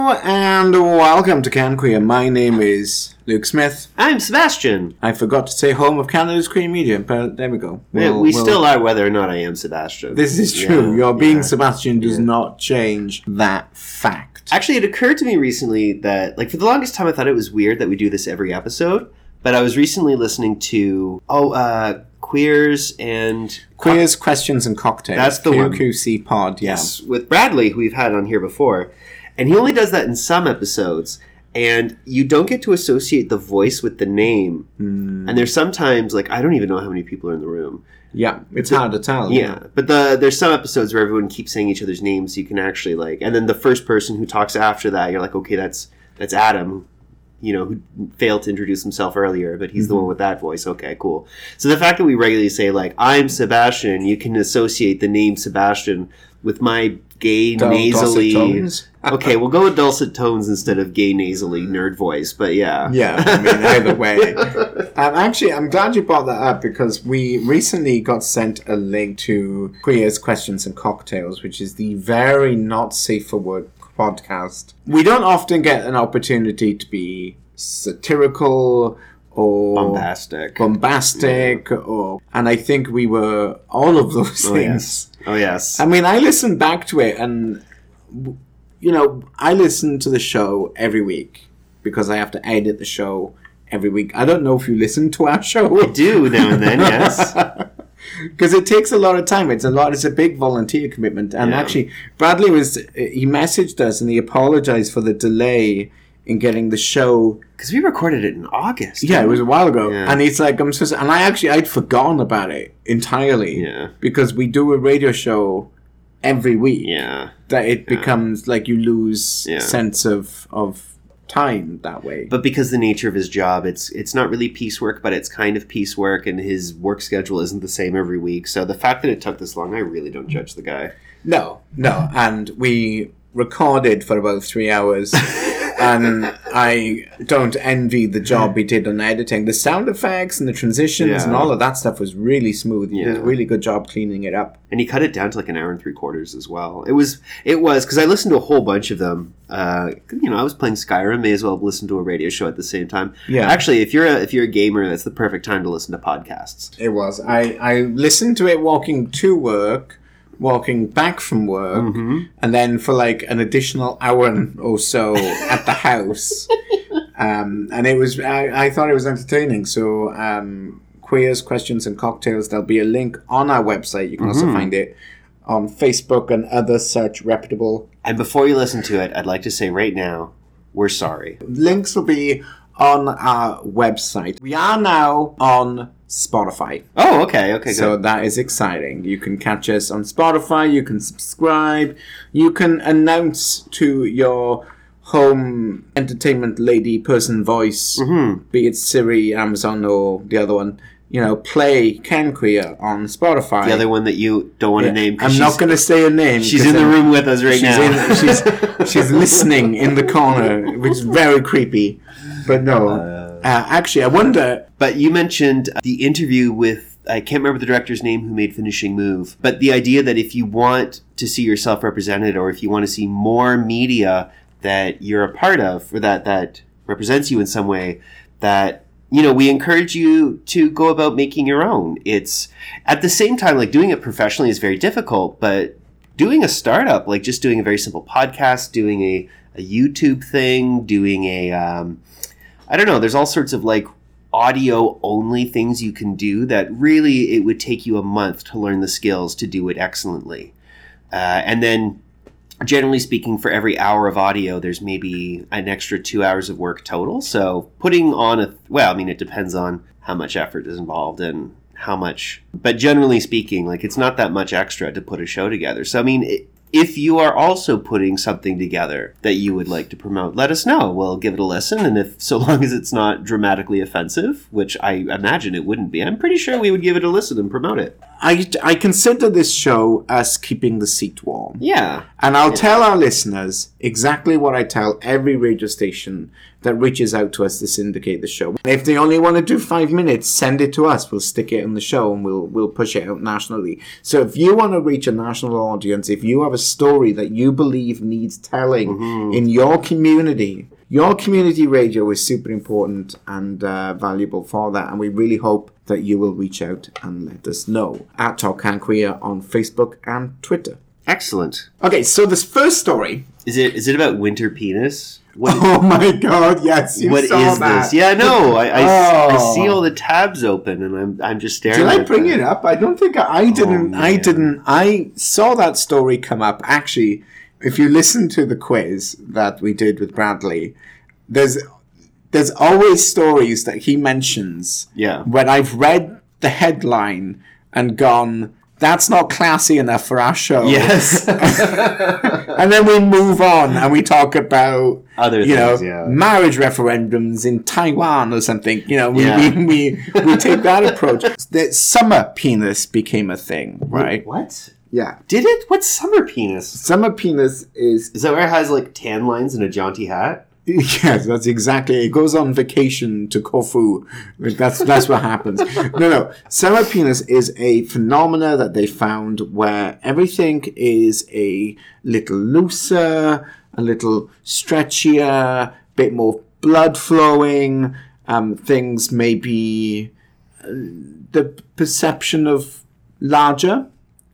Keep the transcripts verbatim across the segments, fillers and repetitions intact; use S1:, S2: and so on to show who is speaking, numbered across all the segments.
S1: and welcome to Can Queer. My name is Luke Smith.
S2: I'm Sebastian.
S1: I forgot to say home of Canada's Queer Media, but there we go.
S2: We'll, yeah, we we'll, still are whether or not I am Sebastian.
S1: This is true. Yeah, Your being yeah, Sebastian does
S2: yeah.
S1: not change that fact.
S2: Actually, it occurred to me recently that, like, for the longest time I thought it was weird that we do this every episode, but I was recently listening to, oh, uh... Queers and...
S1: Queers, Co- Questions and Cocktails.
S2: That's the
S1: Q
S2: one.
S1: Q Q C pod, yeah.
S2: Yes, with Bradley, who we've had on here before. And he only does that in some episodes. And you don't get to associate the voice with the name. Mm. And there's sometimes, like, I don't even know how many people are in the room.
S1: Yeah, it's but, hard to tell.
S2: Yeah, yeah. But the there's some episodes where everyone keeps saying each other's names, so you can actually, like... And then the first person who talks after that, you're like, okay, that's that's Adam, you know, who failed to introduce himself earlier, but he's mm-hmm. the one with that voice. Okay, cool. So the fact that we regularly say, like, I'm Sebastian, you can associate the name Sebastian with my gay, Dul- nasally...
S1: Dulcet tones?
S2: Okay, we'll go with dulcet tones instead of gay, nasally nerd voice, but yeah.
S1: Yeah, I mean, either way. um, actually, I'm glad you brought that up, because we recently got sent a link to Queers, Questions and Cocktails, which is the very not safe for work podcast. We don't often get an opportunity to be satirical or
S2: bombastic,
S1: bombastic, yeah. or and I think we were all of those
S2: oh,
S1: things.
S2: Yes. Oh yes.
S1: I mean, I listened back to it, and you know, I listen to the show every week because I have to edit the show every week. I don't know if you listen to our show.
S2: I do now and then, yes.
S1: Because it takes a lot of time. It's a lot. It's a big volunteer commitment. And yeah. actually, Bradley was. He messaged us and he apologized for the delay in getting the show.
S2: Because we recorded it in August.
S1: Yeah, it was a while ago.
S2: Yeah.
S1: And he's like, I'm supposed to, and I actually I'd forgotten about it entirely.
S2: Yeah.
S1: Because we do a radio show every week.
S2: Yeah.
S1: That it
S2: yeah.
S1: becomes like you lose
S2: yeah.
S1: sense of of. time that way.
S2: But because the nature of his job, it's it's not really piecework, but it's kind of piecework, and his work schedule isn't the same every week. So the fact that it took this long, I really don't judge the guy.
S1: No, no. And we recorded for about three hours, and I don't envy the job he did on editing. The sound effects and the transitions yeah. and all of that stuff was really smooth. He yeah. did a really good job cleaning it up.
S2: And he cut it down to like an hour and three quarters as well. It was, it was, because I listened to a whole bunch of them. Uh, you know, I was playing Skyrim, may as well listen to a radio show at the same time.
S1: Yeah.
S2: Actually, if you're a, if you're a gamer, that's the perfect time to listen to podcasts.
S1: It was. I, I listened to it walking to work, walking back from work,
S2: mm-hmm.
S1: and then for like an additional hour or so at the house. Um, and it was, I, I thought it was entertaining. So, um, Queers, Questions and Cocktails, there'll be a link on our website. You can mm-hmm. also find it on Facebook and other such reputable.
S2: And before you listen to it, I'd like to say right now, we're sorry.
S1: Links will be on our website. We are now on Spotify.
S2: Oh, okay, okay, good.
S1: So that is exciting. You can catch us on Spotify, you can subscribe, you can announce to your home entertainment lady person voice,
S2: mm-hmm.
S1: be it Siri, Amazon, or the other one, you know, play Can Queer on Spotify.
S2: The other one that you don't want
S1: yeah.
S2: to name.
S1: I'm not going to say her name.
S2: She's in the room with us right
S1: she's
S2: now.
S1: In, she's, she's listening in the corner, which is very creepy. But no, uh, uh, actually, I wonder...
S2: But you mentioned the interview with, I can't remember the director's name who made Finishing Move, but the idea that if you want to see yourself represented, or if you want to see more media that you're a part of, or that, that represents you in some way, that, you know, we encourage you to go about making your own. It's, at the same time, like, doing it professionally is very difficult, but doing a startup, like just doing a very simple podcast, doing a, a YouTube thing, doing a, um, I don't know, there's all sorts of, like, audio-only things you can do that really it would take you a month to learn the skills to do it excellently. Uh, and then, generally speaking, for every hour of audio, there's maybe an extra two hours of work total. So putting on a, well, I mean, it depends on how much effort is involved and how much, but generally speaking, like, it's not that much extra to put a show together. So, I mean, it, if you are also putting something together that you would like to promote, let us know. We'll give it a listen. And if, so long as it's not dramatically offensive, which I imagine it wouldn't be, I'm pretty sure we would give it a listen and promote it.
S1: I, I consider this show us keeping the seat warm.
S2: Yeah.
S1: And I'll
S2: yeah.
S1: tell our listeners exactly what I tell every radio station that reaches out to us to syndicate the show. If they only want to do five minutes, send it to us. We'll stick it on the show and we'll we'll push it out nationally. So if you want to reach a national audience, if you have a story that you believe needs telling mm-hmm. in your community, your community radio is super important and uh, valuable for that. And we really hope that you will reach out and let us know at Talk Can Queer on Facebook and Twitter.
S2: Excellent.
S1: Okay, so this first story...
S2: Is it is it about winter penis? What,
S1: oh my god, yes, you
S2: what
S1: saw
S2: is
S1: that.
S2: this? Yeah, no, I, I,
S1: oh.
S2: I see all the tabs open and I'm I'm just staring
S1: Did I
S2: at
S1: bring
S2: them.
S1: it up? I don't think I, I didn't.
S2: Oh,
S1: I didn't. I saw that story come up. Actually, if you listen to the quiz that we did with Bradley, there's there's always stories that he mentions.
S2: Yeah.
S1: When I've read the headline and gone, that's not classy enough for our show.
S2: Yes.
S1: And then we move on and we talk about
S2: other
S1: you
S2: things,
S1: know,
S2: yeah.
S1: marriage referendums in Taiwan or something. You know, we
S2: Yeah.
S1: we, we, we take that approach. The summer penis became a thing, right?
S2: Wait, what?
S1: Yeah.
S2: Did it? What's summer penis?
S1: Summer penis is...
S2: Is that where it has like tan lines and a jaunty hat?
S1: Yes, that's exactly. It goes on vacation to Corfu. That's that's what happens. No, no. Summer penis is a phenomena that they found where everything is a little looser, a little stretchier, bit more blood flowing. Um, things may be uh, the perception of larger,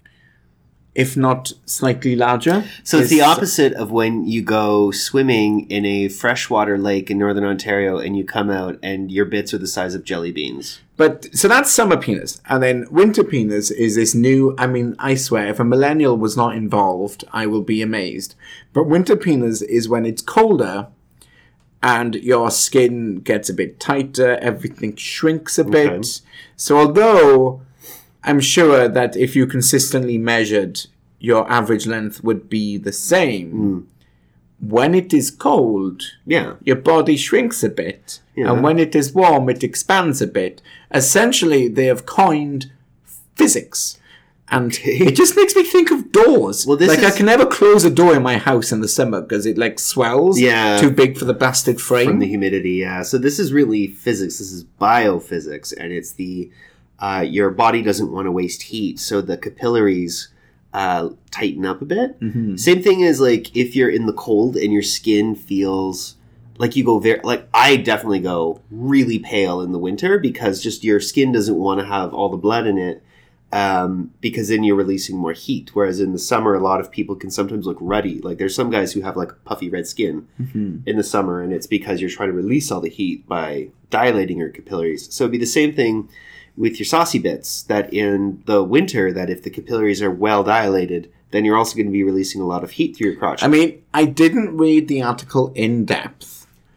S1: if not slightly larger.
S2: So it's
S1: is-
S2: the opposite of when you go swimming in a freshwater lake in northern Ontario and you come out and your bits are the size of jelly beans.
S1: But so that's summer penis, and then winter penis is this new. I mean, I swear, if a millennial was not involved, I will be amazed. But winter penis is when it's colder, and your skin gets a bit tighter, everything shrinks a bit.
S2: Okay.
S1: So although I'm sure that if you consistently measured, your average length would be the same.
S2: Mm.
S1: When it is cold,
S2: Yeah.
S1: your body shrinks a bit.
S2: Yeah.
S1: And when it is warm, it expands a bit. Essentially, they have coined physics. And
S2: Okay.
S1: it just makes me think of doors.
S2: Well, this
S1: like, I
S2: is-
S1: can never close a door in my house in the summer because it, like, swells.
S2: Yeah.
S1: Too big for the blasted frame.
S2: From the humidity, yeah. So this is really physics. This is biophysics, and it's the uh, your body doesn't want to waste heat, so the capillaries uh, tighten up a bit.
S1: Mm-hmm.
S2: Same thing as like if you're in the cold and your skin feels like you go very like I definitely go really pale in the winter because just your skin doesn't want to have all the blood in it. Um, because then you're releasing more heat. Whereas in the summer, a lot of people can sometimes look ruddy. Like there's some guys who have like puffy red skin
S1: Mm-hmm.
S2: in the summer, and it's because you're trying to release all the heat by dilating your capillaries. So it'd be the same thing with your saucy bits, that in the winter, that if the capillaries are well dilated, then you're also going to be releasing a lot of heat through your crotch.
S1: I mean, I didn't read the article in depth.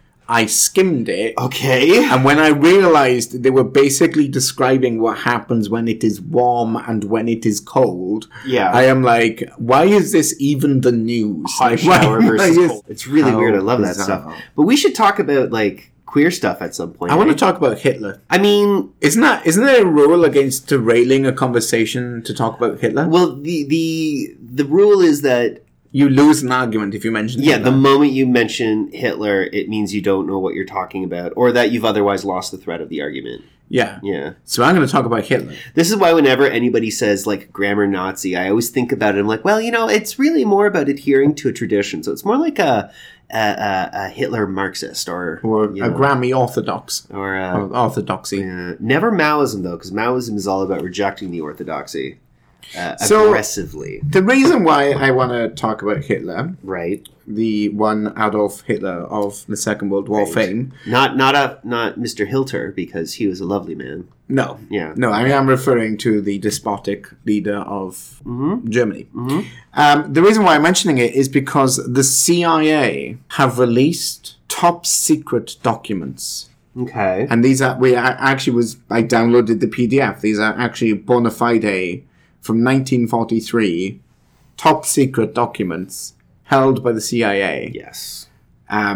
S1: I skimmed it.
S2: okay.
S1: And when I realized they were basically describing what happens when it is warm and when it is cold,
S2: Yeah.
S1: I am like, why is this even the news?
S2: Hot
S1: Like,
S2: shower
S1: why-
S2: versus
S1: like,
S2: cold. It's really
S1: how
S2: weird. I love that
S1: bizarre.
S2: stuff. But we should talk about like queer stuff at some point.
S1: I want to
S2: right?
S1: talk about Hitler.
S2: I mean,
S1: Isn't that isn't there a rule against derailing a conversation to talk about Hitler?
S2: well, the the the rule is that
S1: You lose an argument if you mention
S2: yeah,
S1: Hitler.
S2: the moment you mention Hitler, it means you don't know what you're talking about, or that you've otherwise lost the thread of the argument.
S1: yeah.
S2: Yeah.
S1: So I'm going to talk about Hitler.
S2: This is why whenever anybody says, like, grammar Nazi, I always think about it. I'm like, well, you know, it's really more about adhering to a tradition. So it's more like a a, a, a Hitler Marxist or...
S1: Or
S2: you
S1: a
S2: know,
S1: Grammy Orthodox.
S2: Or, uh,
S1: Or orthodoxy.
S2: uh, never Maoism, though, because Maoism is all about rejecting the orthodoxy uh,
S1: So-
S2: aggressively.
S1: The reason why I want to talk about Hitler,
S2: Right?
S1: the one Adolf Hitler of the Second World War
S2: Right.
S1: fame,
S2: Not not a not Mister Hilter, because he was a lovely man.
S1: no.
S2: Yeah.
S1: No, I am referring to the despotic leader of
S2: Mm-hmm.
S1: Germany.
S2: Mm-hmm.
S1: Um, the reason why I'm mentioning it is because the C I A have released top secret documents.
S2: Okay.
S1: And these are, we I actually was, I downloaded the P D F. These are actually bona fide from nineteen forty-three, top secret documents held by the C I A.
S2: Yes.
S1: Um,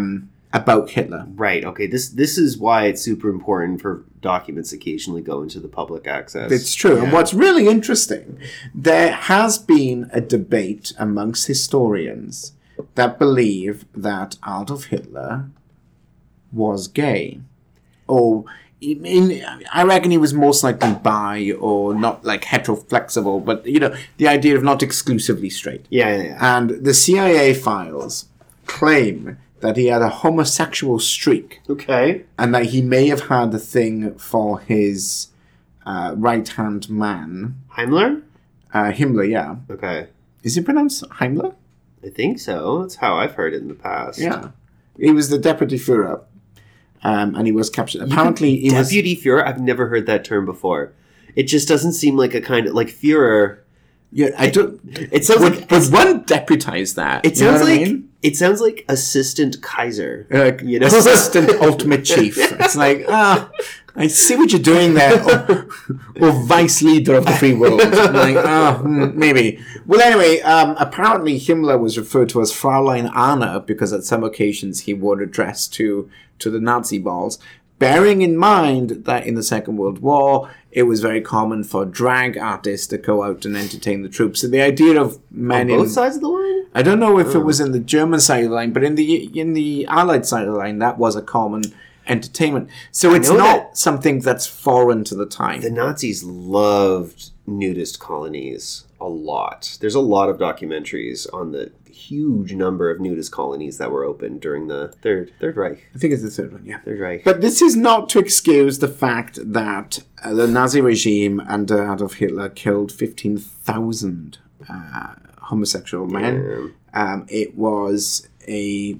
S1: about Hitler.
S2: Right. Okay. This this is why it's super important for documents occasionally go into the public access.
S1: It's true.
S2: Yeah.
S1: And what's really interesting, there has been a debate amongst historians that believe that Adolf Hitler was gay. Or, in, in, I reckon he was most likely bi or not like heteroflexible, but, you know, the idea of not exclusively straight.
S2: Yeah, yeah, yeah.
S1: And the C I A files claim that he had a homosexual streak.
S2: Okay.
S1: And that he may have had a thing for his uh, right-hand man.
S2: Heimler?
S1: Uh, Himmler, yeah.
S2: Okay.
S1: Is it pronounced Heimler?
S2: I think so. That's how I've heard it in the past.
S1: Yeah. He was the deputy Führer. Um, and he was captured. Apparently, he was...
S2: Deputy Führer? I've never heard that term before. It just doesn't seem like a kind of... Like, Führer...
S1: Yeah, I don't...
S2: It sounds
S1: would,
S2: like...
S1: Would one deputize that?
S2: It sounds
S1: you know
S2: like...
S1: I mean?
S2: It sounds like Assistant Kaiser.
S1: Uh,
S2: you know?
S1: Assistant Ultimate Chief. It's like, ah, I see what you're doing there. Or, or Vice Leader of the Free World. I'm like, ah, mm, maybe. Well, anyway, um, apparently Himmler was referred to as Fräulein Anna because at some occasions he wore a dress to, to the Nazi balls. Bearing in mind that in the Second World War, it was very common for drag artists to go out and entertain the troops. So the idea of men
S2: On both
S1: in...
S2: sides of the line?
S1: I don't know if
S2: Oh.
S1: it was in the German side of the line, but in the in the Allied side of the line, that was a common entertainment. So it's
S2: know
S1: not
S2: that-
S1: something that's foreign to the time.
S2: The Nazis loved nudist colonies a lot. There's a lot of documentaries on the huge number of nudist colonies that were opened during the Third Third Reich.
S1: I think it's the third one, yeah.
S2: Third Reich.
S1: But this is not to excuse the fact that uh, the Nazi regime under Adolf Hitler killed fifteen thousand uh, homosexual men. Um, it was a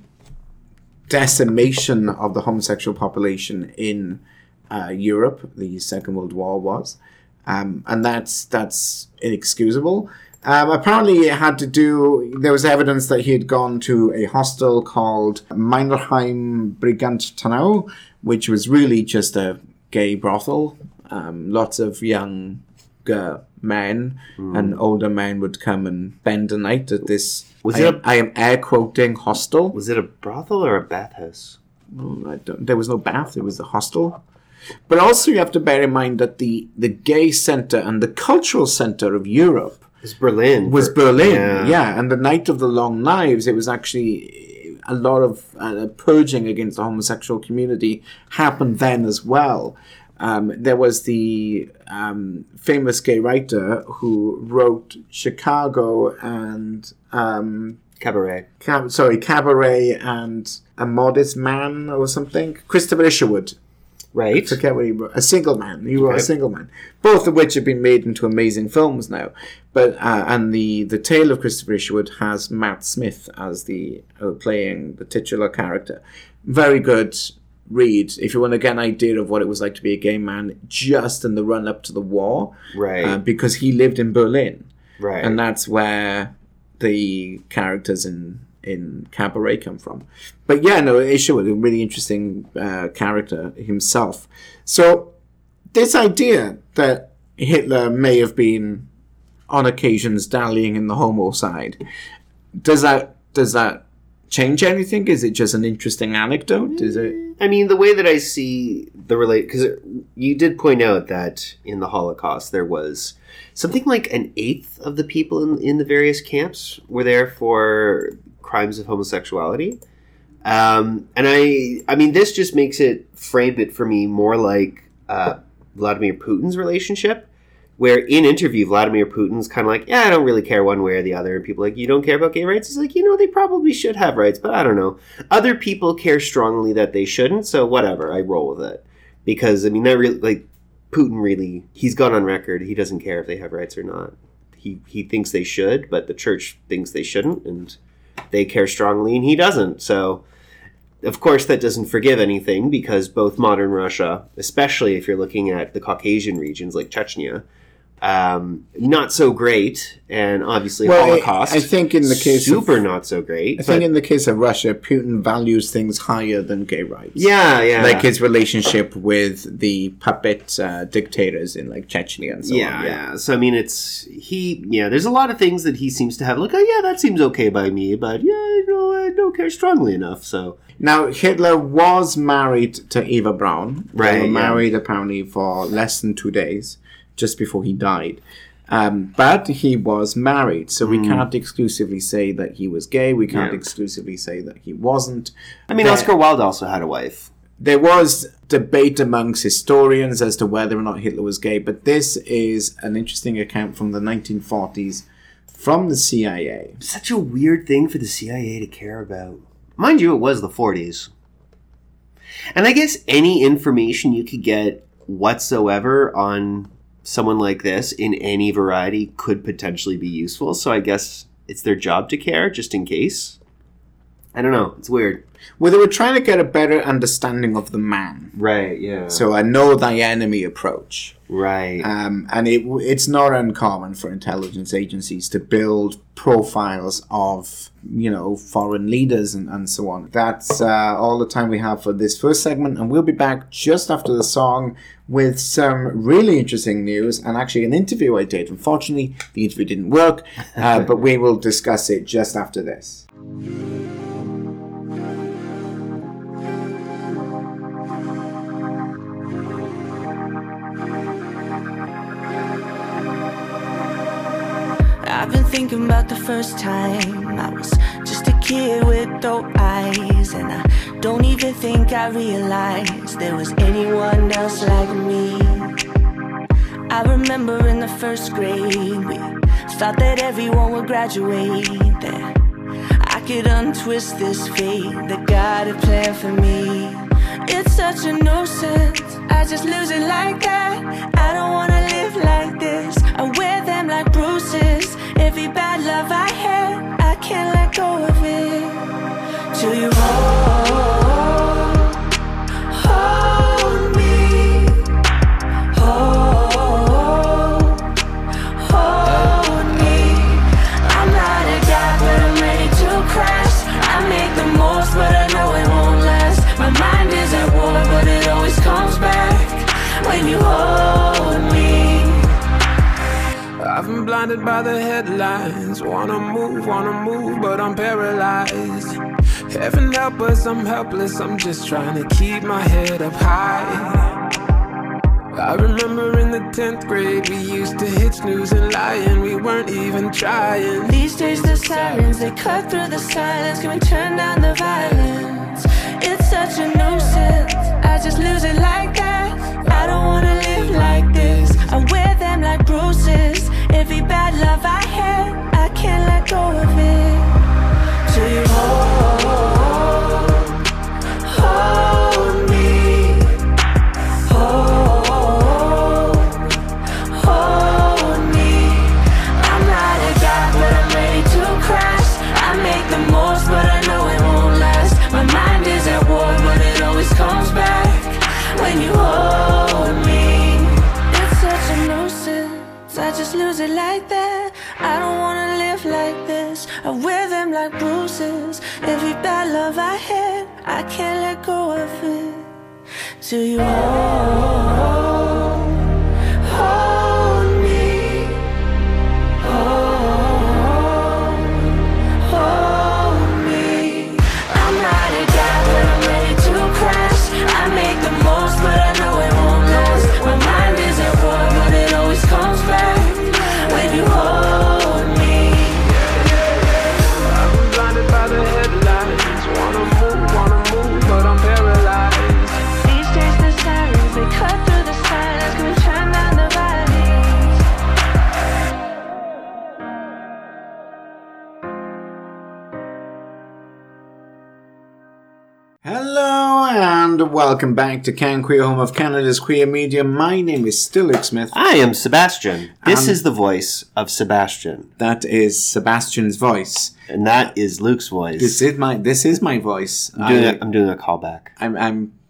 S1: decimation of the homosexual population in uh, Europe. The Second World War was. Um, and that's that's inexcusable. Um, apparently, it had to do. There was evidence that he had gone to a hostel called Meinerheim Briganttenau, which was really just a gay brothel. Um, lots of young uh, men mm. and older men would come and spend the night at this.
S2: Was
S1: I,
S2: it
S1: am,
S2: a,
S1: I am air quoting hostel.
S2: Was it a brothel or a bathhouse?
S1: Well, I don't, there was no bath. It was a hostel. But also, you have to bear in mind that the the gay center and the cultural center of Europe.
S2: It was Berlin.
S1: Was Berlin,
S2: yeah.
S1: yeah. And the Night of the Long Knives, it was actually a lot of uh, purging against the homosexual community happened then as well. Um, there was the um, famous gay writer who wrote Chicago and... Um,
S2: Cabaret.
S1: Cab- sorry, Cabaret and A Modest Man or something. Christopher Isherwood.
S2: Right.
S1: I forget what he wrote. A Single Man. He wrote
S2: Okay.
S1: A Single Man. Both of which have been made into amazing films now. But uh, and the, the Tale of Christopher Isherwood has Matt Smith as the uh, playing the titular character. Very good read if you want to get an idea of what it was like to be a gay man just in the run up to the war.
S2: Right.
S1: Uh, because he lived in Berlin.
S2: Right.
S1: And that's where the characters in in Cabaret come from. But yeah, no, Isherwood, a really interesting uh, character himself. So this idea that Hitler may have been on occasions dallying in the homo side, does that does that change anything? Is it just an interesting anecdote? Is it?
S2: I mean, the way that I see the relate, because you did point out that in the Holocaust there was something like an eighth of the people in, in the various camps were there for crimes of homosexuality. Um, and I, I mean, this just makes it, frame it for me more like uh, Vladimir Putin's relationship, where in interview, Vladimir Putin's kind of like, yeah, I don't really care one way or the other. And people are like, you don't care about gay rights? He's like, you know, they probably should have rights, but I don't know. Other people care strongly that they shouldn't, so whatever, I roll with it. Because, I mean, that really, like, Putin really, he's gone on record, he doesn't care if they have rights or not. He, he thinks they should, but the church thinks they shouldn't, and they care strongly, and he doesn't. So, of course, that doesn't forgive anything, because both modern Russia, especially if you're looking at the Caucasian regions like Chechnya, um, not so great, and obviously
S1: Well,
S2: Holocaust.
S1: I, I think in the case
S2: super
S1: of,
S2: not so great.
S1: I think in the case of Russia, Putin values things higher than gay rights.
S2: Yeah, yeah.
S1: Like his relationship with the puppet uh, dictators in like Chechnya and so
S2: yeah,
S1: on.
S2: Yeah, yeah. So I mean, it's he. Yeah, there's a lot of things that he seems to have. Like, oh yeah, that seems okay by me, but yeah, you know, I don't care strongly enough. So
S1: now Hitler was married to Eva Braun.
S2: Right.
S1: They were
S2: yeah.
S1: married apparently for less than two days, just before he died. Um, but he was married, so we mm. can't exclusively say that he was gay. We can't yeah. exclusively say that he wasn't.
S2: I mean, there, Oscar Wilde also had a wife.
S1: There was debate amongst historians as to whether or not Hitler was gay, but this is an interesting account from the nineteen forties from the C I A.
S2: Such a weird thing for the C I A to care about. Mind you, it was the forties. And I guess any information you could get whatsoever on someone like this in any variety could potentially be useful. So I guess it's their job to care, just in case. I don't know. It's weird.
S1: Well, they were trying to get a better understanding of the man.
S2: Right, yeah.
S1: So a know thy enemy approach.
S2: Right.
S1: Um, and it it's not uncommon for intelligence agencies to build profiles of, you know, foreign leaders and, and so on. That's uh, all the time we have for this first segment, and we'll be back just after the song with some really interesting news and actually an interview I did. Unfortunately, the interview didn't work, uh, but we will discuss it just after this.
S3: I've been thinking about the first time I was just a kid with dope eyes, and I don't even think I realized there was anyone else like me. I remember in the first grade we thought that everyone would graduate, that I could untwist this fate that God had planned for me. It's such a nuisance, I just lose it like that. I don't wanna live like this, I wear them like bruises. Every bad love I had, I can't let go of it. Till you hold, hold me, hold, hold me. I'm not a guy, but I'm ready to crash. I make the most, but I know it won't last. My mind is at war, but it always comes back when you hold me.
S4: I've been blinded by the headlines. Wanna move, wanna move, but I'm paralyzed. Heaven help us, I'm helpless. I'm just trying to keep my head up high. I remember in the tenth grade we used to hit snooze and lie, and we weren't even trying.
S3: These days the sirens, they cut through the silence. Can we turn down the violence? It's such a nuisance, I just lose it like that. I don't wanna live like this, I wear them like bruises. Every bad love I had, I can't let go of it. Till you hold, hold me, hold, hold me. I'm not a guy, but I'm ready to crash. I make the most, but I know it won't last. My mind is at war, but it always comes back when you hold me. It's such a nuisance, I just lose it like that. I don't wanna live like this, I wear them like bruises. Every bad love I had, I can't let go of it. Till you hold, hold me, hold, hold me. I'm not a guy, but I'm ready to crash. I make the most, but I know it won't last. My mind is at war, but it always comes back when you hold me.
S4: I've been blinded by the headlines. Wanna move, wanna move, but I'm paralyzed.
S3: These days the sirens, they cut through the silence. Can we turn down the violence?
S1: Hello and welcome back to Can Queer, home of Canada's queer media. My name is still Luke Smith.
S2: I am Sebastian. This
S1: Um,
S2: is the voice of Sebastian.
S1: That is Sebastian's voice.
S2: And that is Luke's voice.
S1: This is my this is my voice.
S2: I'm doing,
S1: I,
S2: a, I'm doing a callback.
S1: I'm I'm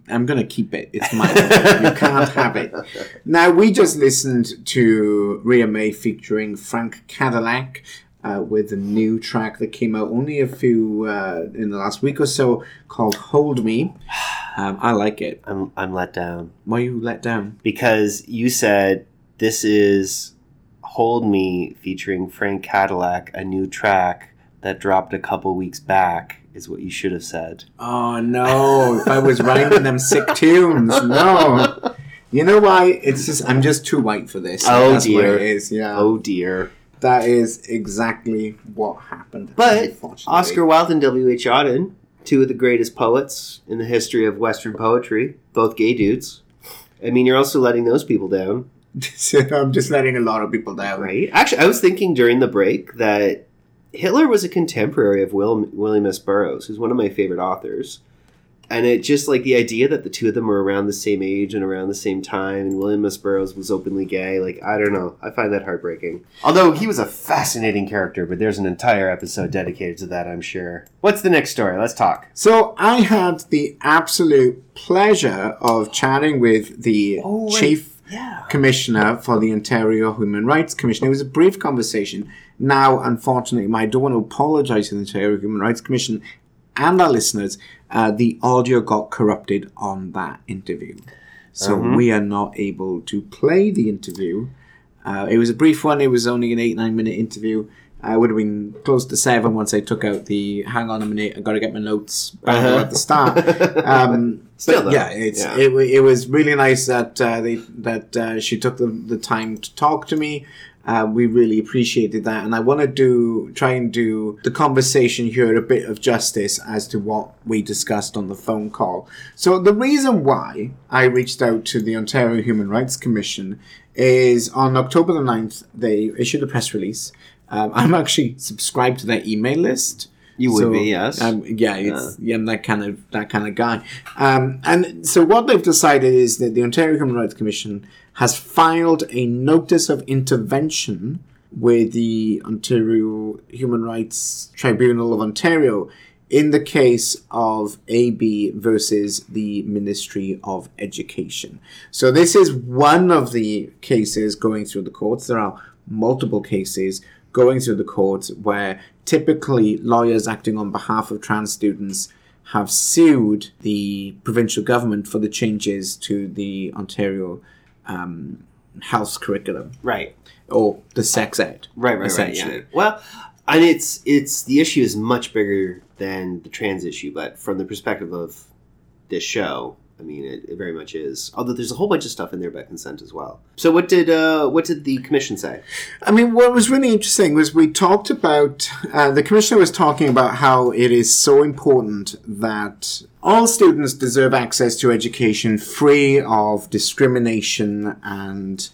S1: I'm going to keep it. It's mine. You can't have it. Now, we just listened to Rhea May featuring Frank Cadillac uh, with a new track that came out only a few uh, in the last week or so called Hold Me. Um, I like it.
S2: I'm I'm let down.
S1: Why are you let down?
S2: Because you said this is Hold Me featuring Frank Cadillac, a new track that dropped a couple weeks back, is what you should have said.
S1: Oh, no. If I was writing them sick tunes. No. You know why? It's just, I'm just too white for this.
S2: Oh,
S1: That's
S2: dear.
S1: what it is, yeah.
S2: Oh, dear.
S1: That is exactly what happened.
S2: But Oscar Wilde and W H Auden, two of the greatest poets in the history of Western poetry, both gay dudes. I mean, you're also letting those people down.
S1: I'm just letting a lot of people down.
S2: Right. Actually, I was thinking during the break that Hitler was a contemporary of Will, William S. Burroughs, who's one of my favorite authors. And it just, like, the idea that the two of them were around the same age and around the same time, and William S. Burroughs was openly gay, like, I don't know. I find that heartbreaking. Although he was a fascinating character, but there's an entire episode dedicated to that, I'm sure. What's the next story? Let's talk.
S1: So I had the absolute pleasure of chatting with the
S2: Oh, right.
S1: chief
S2: Yeah.
S1: commissioner for the Ontario Human Rights Commission. It was a brief conversation. Now, unfortunately, I don't want to apologize to the Ontario Human Rights Commission and our listeners. Uh, the audio got corrupted on that interview. So
S2: Uh-huh.
S1: we are not able to play the interview. Uh, it was a brief one. It was only an eight, nine minute interview. I would have been close to seven once I took out the hang on a minute, I got to get my notes back
S2: Uh-huh.
S1: at the start. Um,
S2: Still,
S1: but
S2: though.
S1: yeah, it's
S2: Yeah.
S1: It, wa- it was really nice that uh, they that uh, she took the, the time to talk to me. Uh, we really appreciated that, and I want to do try and do the conversation here a bit of justice as to what we discussed on the phone call. So the reason why I reached out to the Ontario Human Rights Commission is on October the ninth, they issued a press release. Um, I'm actually subscribed to their email list.
S2: You would be, yes.
S1: Um, yeah, it's, yeah, I'm that kind of that kind of guy. Um, and so what they've decided is that the Ontario Human Rights Commission has filed a notice of intervention with the Ontario Human Rights Tribunal of Ontario in the case of A B versus the Ministry of Education. So this is one of the cases going through the courts. There are multiple cases going through the courts where typically lawyers acting on behalf of trans students have sued the provincial government for the changes to the Ontario um, health curriculum.
S2: Right.
S1: Or the sex ed.
S2: Right, right, right.
S1: essentially.
S2: Yeah. Well, and it's it's the issue is much bigger than the trans issue, but from the perspective of this show, I mean, it, it very much is. Although there's a whole bunch of stuff in there about consent as well. So, what did uh, what did the commission say?
S1: I mean, what was really interesting was we talked about, uh, the commissioner was talking about how it is so important that all students deserve access to education free of discrimination and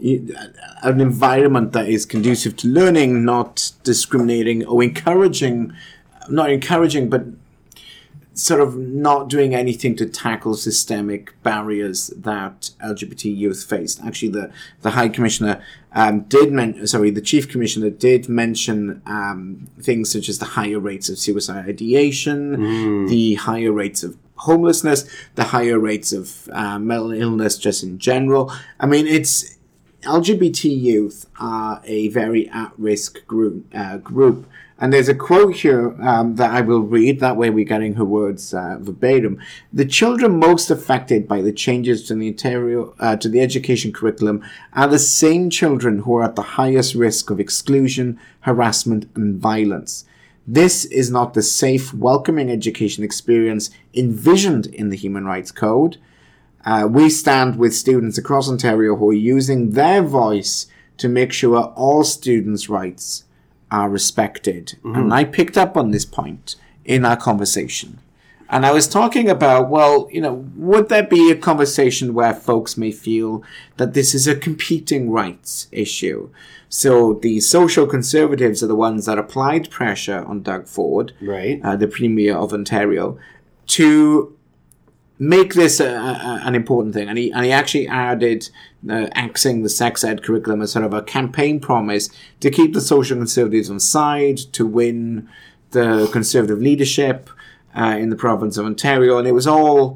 S1: an environment that is conducive to learning, not discriminating or encouraging, not encouraging, but sort of not doing anything to tackle systemic barriers that L G B T youth face. Actually, the, the High Commissioner um, did men- sorry, the Chief Commissioner did mention um, things such as the higher rates of suicide ideation, mm. the higher rates of homelessness, the higher rates of uh, mental illness just in general. I mean, it's L G B T youth are a very at-risk group. Uh, group. And there's a quote here um, that I will read. That way we're getting her words uh, verbatim. The children most affected by the changes to the Ontario, uh, to the education curriculum are the same children who are at the highest risk of exclusion, harassment, and violence. This is not the safe, welcoming education experience envisioned in the Human Rights Code. Uh, we stand with students across Ontario who are using their voice to make sure all students' rights are respected. Mm-hmm. And I picked up on this point in our conversation. And I was talking about, well, you know, would there be a conversation where folks may feel that this is a competing rights issue? So the social conservatives are the ones that applied pressure on Doug Ford,
S2: right,
S1: uh, the Premier of Ontario, to make this a, a, an important thing. And he, and he actually added uh, axing the sex ed curriculum as sort of a campaign promise to keep the social conservatives on side, to win the conservative leadership uh, in the province of Ontario. And it was all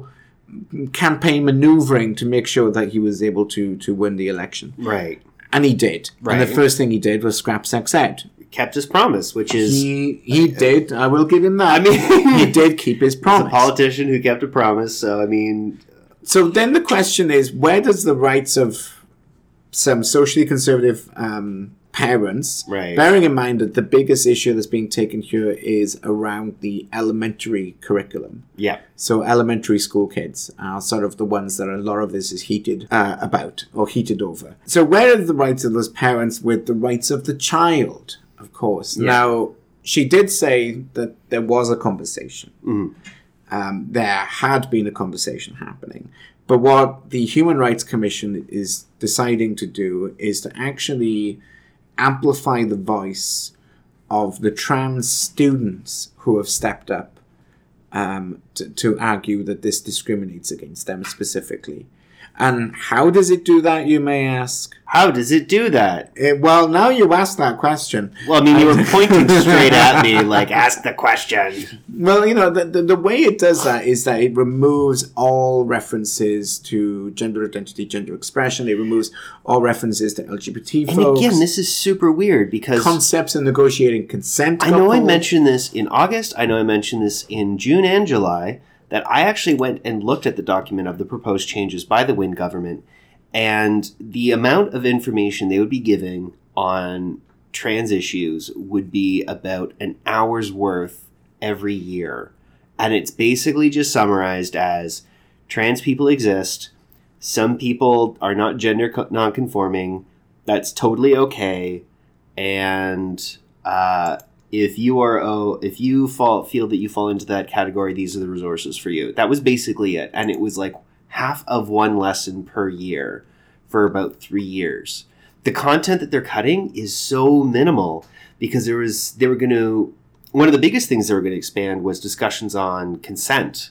S1: campaign maneuvering to make sure that he was able to to win the election.
S2: Right.
S1: And he did.
S2: Right.
S1: And the first thing he did was scrap sex ed.
S2: Kept his promise, which is...
S1: He he did. I will give him that.
S2: I mean...
S1: he did keep his promise.
S2: He's a politician who kept a promise, so I mean...
S1: So then the question is, where does the rights of some socially conservative um, parents,
S2: right.
S1: bearing in mind that the biggest issue that's being taken here is around the elementary curriculum.
S2: Yeah.
S1: So elementary school kids are sort of the ones that a lot of this is heated uh, about or heated over. So where are the rights of those parents with the rights of the child, of course? Yeah. Now, she did say that there was a conversation.
S2: Mm.
S1: Um, there had been a conversation happening. But what the Human Rights Commission is deciding to do is to actually amplify the voice of the trans students who have stepped up um, to, to argue that this discriminates against them specifically. And how does it do that, you may ask?
S2: How does it do that?
S1: It, well, now you asked that question.
S2: Well, I mean, you were pointing straight at me, like, ask the question.
S1: Well, you know, the, the, the way it does that is that it removes all references to gender identity, gender expression. It removes all references to L G B T
S2: and
S1: folks.
S2: And again, this is super weird because...
S1: Concepts in negotiating consent.
S2: I know I mentioned this in August. I know I mentioned this in June and July. That I actually went and looked at the document of the proposed changes by the Wynne government, and the amount of information they would be giving on trans issues would be about an hour's worth every year. And it's basically just summarized as trans people exist, some people are not gender co- non-conforming, that's totally okay, and... uh If you are oh, if you fall feel that you fall into that category, these are the resources for you. That was basically it, and it was like half of one lesson per year for about three years. The content that they're cutting is so minimal because there was they were going to one of the biggest things they were going to expand was discussions on consent,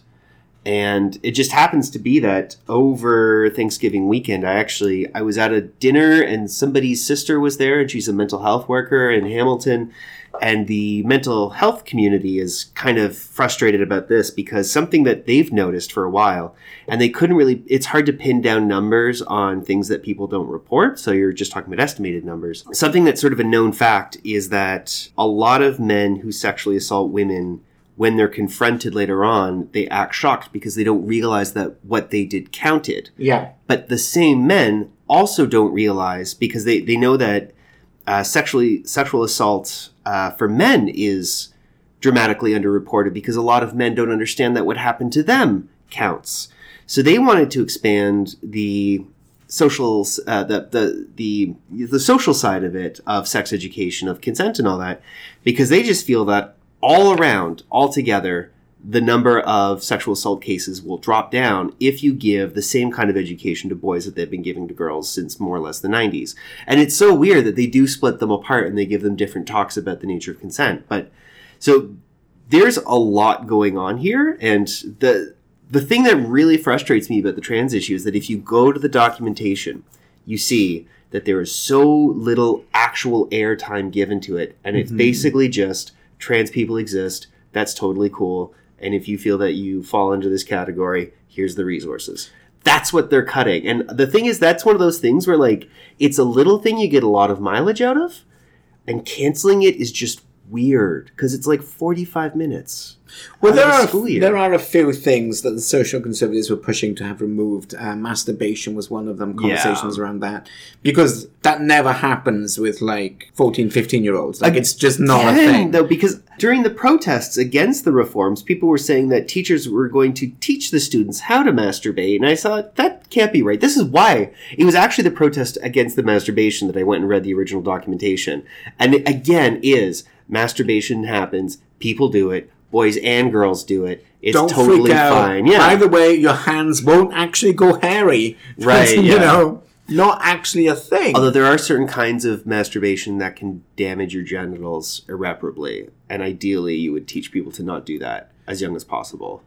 S2: and it just happens to be that over Thanksgiving weekend, I actually I was at a dinner and somebody's sister was there, and she's a mental health worker in Hamilton. And the mental health community is kind of frustrated about this because something that they've noticed for a while, and they couldn't really, it's hard to pin down numbers on things that people don't report. So you're just talking about estimated numbers. Something that's sort of a known fact is that a lot of men who sexually assault women, when they're confronted later on, they act shocked because they don't realize that what they did counted.
S1: Yeah.
S2: But the same men also don't realize because they, they know that uh, sexually sexual assault Uh, for men is dramatically underreported because a lot of men don't understand that what happened to them counts. So they wanted to expand the social, uh, the, the the the social side of it, of sex education, of consent and all that, because they just feel that all around, all together, the number of sexual assault cases will drop down if you give the same kind of education to boys that they've been giving to girls since more or less the nineties. And it's so weird that they do split them apart and they give them different talks about the nature of consent. But so there's a lot going on here. And the the thing that really frustrates me about the trans issue is that if you go to the documentation, you see that there is so little actual airtime given to it. And it's mm-hmm. basically just trans people exist. That's totally cool. And if you feel that you fall into this category, here's the resources. That's what they're cutting. And the thing is, that's one of those things where, like, it's a little thing you get a lot of mileage out of. And canceling it is just weird because it's like forty-five minutes.
S1: Well, there are there are a few things that the social conservatives were pushing to have removed. Uh, masturbation was one of them, conversations yeah. around that. Because that never happens with, like, fourteen, fifteen-year-olds. Like, it's just not Again, a thing.
S2: Though, because during the protests against the reforms, people were saying that teachers were going to teach the students how to masturbate. And I thought, that can't be right. This is why. It was actually the protest against the masturbation that I went and read the original documentation. And it, again, is masturbation happens. People do it. Boys and girls do it. It's
S1: Don't
S2: totally
S1: freak out.
S2: fine. Yeah.
S1: By the way, your hands won't actually go hairy.
S2: Right.
S1: you
S2: yeah.
S1: know, not actually a thing.
S2: Although there are certain kinds of masturbation that can damage your genitals irreparably. And ideally, you would teach people to not do that as young as possible.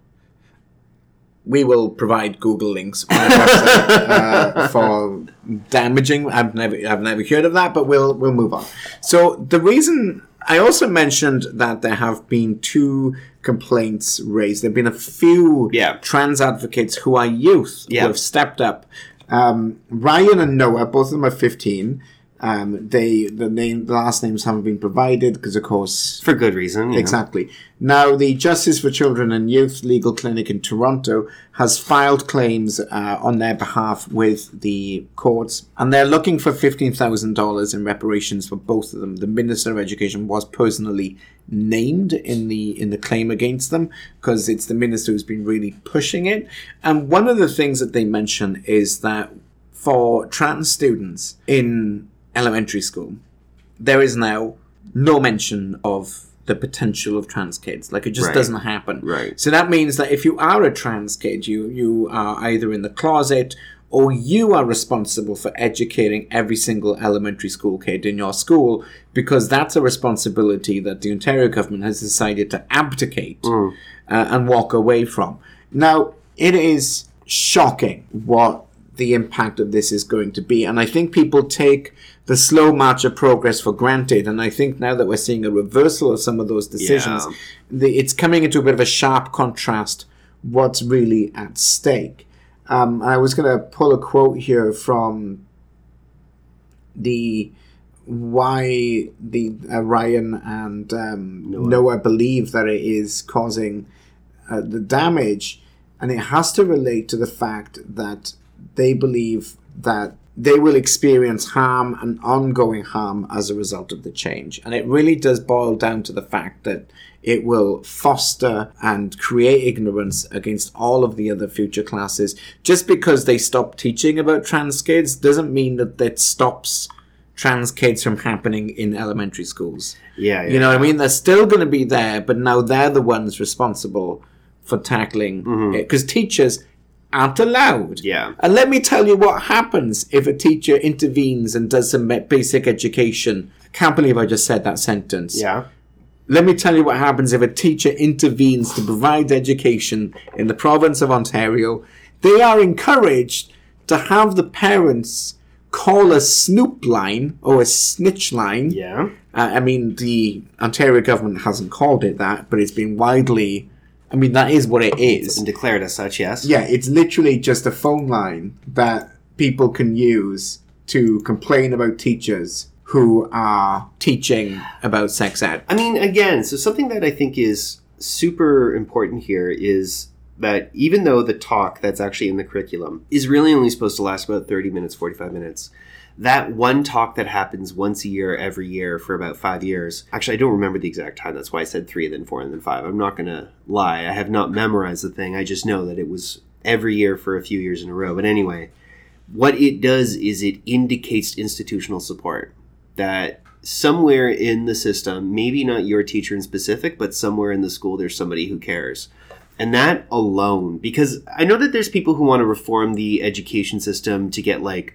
S1: We will provide Google links on our website uh, for damaging. I've never, I've never heard of that, but we'll we'll move on. So the reason I also mentioned that there have been two complaints raised. There have been a few
S2: Yeah.
S1: trans advocates who are youth
S2: Yeah.
S1: who have stepped up. Um, Ryan and Noah, both of them are fifteen. Um, they the name the last names haven't been provided because, of course,
S2: For good reason. you know.
S1: exactly. Now, the Justice for Children and Youth Legal Clinic in Toronto has filed claims uh, on their behalf with the courts, and they're looking for fifteen thousand dollars in reparations for both of them. The Minister of Education was personally named in the in the claim against them because it's the minister who's been really pushing it. And one of the things that they mention is that for trans students in elementary school, there is now no mention of the potential of trans kids. Like, it just
S2: Right.
S1: doesn't happen.
S2: Right.
S1: So that means that if you are a trans kid, you you are either in the closet or you are responsible for educating every single elementary school kid in your school, because that's a responsibility that the Ontario government has decided to abdicate
S2: Mm.
S1: uh, and walk away from. Now, it is shocking what the impact of this is going to be. And I think people take the slow march of progress for granted. And I think now that we're seeing a reversal of some of those decisions,
S2: Yeah.
S1: the, it's coming into a bit of a sharp contrast what's really at stake. Um, I was going to pull a quote here from the why the uh, Ryan and um,
S2: Noah.
S1: Noah believe that it is causing uh, the damage, and it has to relate to the fact that they believe that they will experience harm and ongoing harm as a result of the change. And it really does boil down to the fact that it will foster and create ignorance against all of the other future classes. Just because they stop teaching about trans kids doesn't mean that that stops trans kids from happening in elementary schools.
S2: Yeah, yeah.
S1: You know what I mean? They're still going to be there, but now they're the ones responsible for tackling it. Because teachers aren't allowed.
S2: Yeah.
S1: And let me tell you what happens if a teacher intervenes and does some basic education. I can't believe I just said that sentence.
S2: Yeah.
S1: Let me tell you what happens if a teacher intervenes to provide education in the province of Ontario. They are encouraged to have the parents call a snoop line or a snitch line.
S2: Yeah.
S1: Uh, I mean, the Ontario government hasn't called it that, but it's been widely... I mean, that is what it is.
S2: And declared as such, yes.
S1: Yeah, it's literally just a phone line that people can use to complain about teachers who are teaching about sex ed.
S2: I mean, again, so something that I think is super important here is that even though the talk that's actually in the curriculum is really only supposed to last about thirty minutes, forty-five minutes, that one talk that happens once a year, every year for about five years. Actually, I don't remember the exact time. That's why I said three, and then four, and then five. I'm not going to lie. I have not memorized the thing. I just know that it was every year for a few years in a row. But anyway, what it does is it indicates institutional support. That somewhere in the system, maybe not your teacher in specific, but somewhere in the school, there's somebody who cares. And that alone, because I know that there's people who want to reform the education system to get like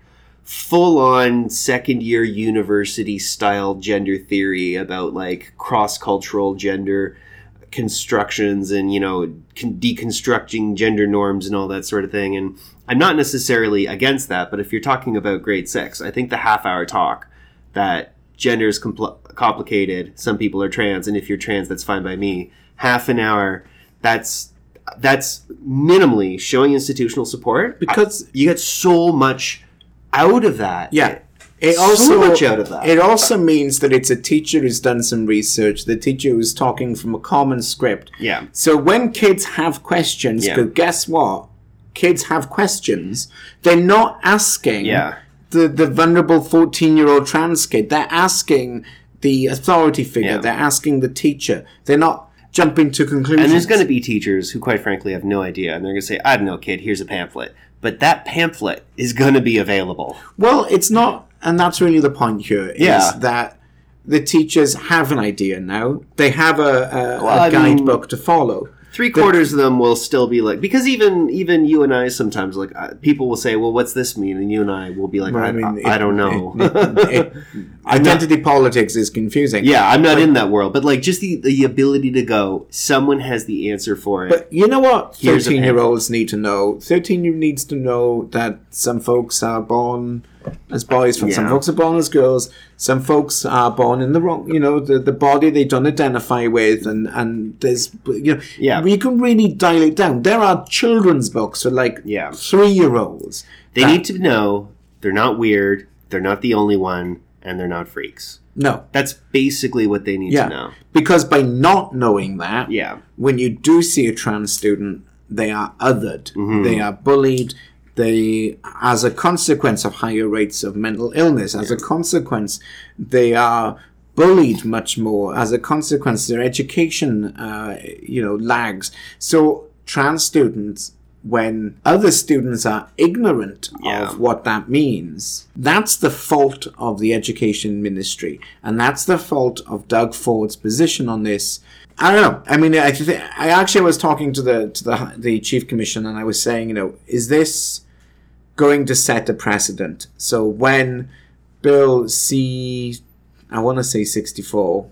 S2: full-on second-year university-style gender theory about like cross-cultural gender constructions and, you know, con- deconstructing gender norms and all that sort of thing. And I'm not necessarily against that, but if you're talking about grade six, I think the half-hour talk that gender is compl- complicated, some people are trans, and if you're trans, that's fine by me. Half an hour, that's that's minimally showing institutional support, because you get so much out of that.
S1: Yeah. It
S2: So
S1: also,
S2: much out of that.
S1: It also means that it's a teacher who's done some research, the teacher who's talking from a common script.
S2: Yeah.
S1: So when kids have questions,
S2: Yeah.
S1: because guess what? Kids have questions. They're not asking
S2: Yeah.
S1: the, the vulnerable fourteen-year-old trans kid. They're asking the authority figure.
S2: Yeah.
S1: They're asking the teacher. They're not jumping to conclusions.
S2: And there's going to be teachers who, quite frankly, have no idea, and they're going to say, I don't know, kid, here's a pamphlet. But that pamphlet is going to be available.
S1: Well, it's not, and that's really the point here, is
S2: Yeah.
S1: that the teachers have an idea now. They have a, a,
S2: Well, I
S1: a
S2: mean-
S1: guidebook to follow.
S2: Three quarters of them will still be like, because even even you and I sometimes, like, uh, people will say, well, what's this mean? And you and I will be like,
S1: Well,
S2: I,
S1: I mean,
S2: I, I
S1: it-
S2: don't know.
S1: it- it- identity politics is confusing.
S2: Yeah, I'm not in that world. But, like, just the, the ability to go, someone has the answer for it.
S1: But you know what
S2: Here's a
S1: thirteen-year-olds need to know? thirteen-year-olds needs to know that some folks are born as boys, some
S2: Yeah.
S1: folks are born as girls, some folks are born in the wrong, you know, the, the body they don't identify with, and, and there's, you know,
S2: Yeah.
S1: we can really dial it down. There are children's books for like
S2: Yeah.
S1: three-year-olds.
S2: They
S1: that-
S2: need to know they're not weird, they're not the only one, and they're not freaks.
S1: No.
S2: That's basically what they need
S1: Yeah.
S2: to know.
S1: Because by not knowing that,
S2: Yeah.
S1: when you do see a trans student, they are othered.
S2: Mm-hmm.
S1: They are bullied. They, as a consequence of higher rates of mental illness, as a consequence, they are bullied much more. As a consequence, their education, uh, you know, lags. So trans students, when other students are ignorant
S2: Yeah.
S1: of what that means, that's the fault of the education ministry. And that's the fault of Doug Ford's position on this. I don't know. I mean, I, th- I actually was talking to the to the the chief commission, and I was saying, you know, is this going to set a precedent? So when Bill C, I want to say sixty-four,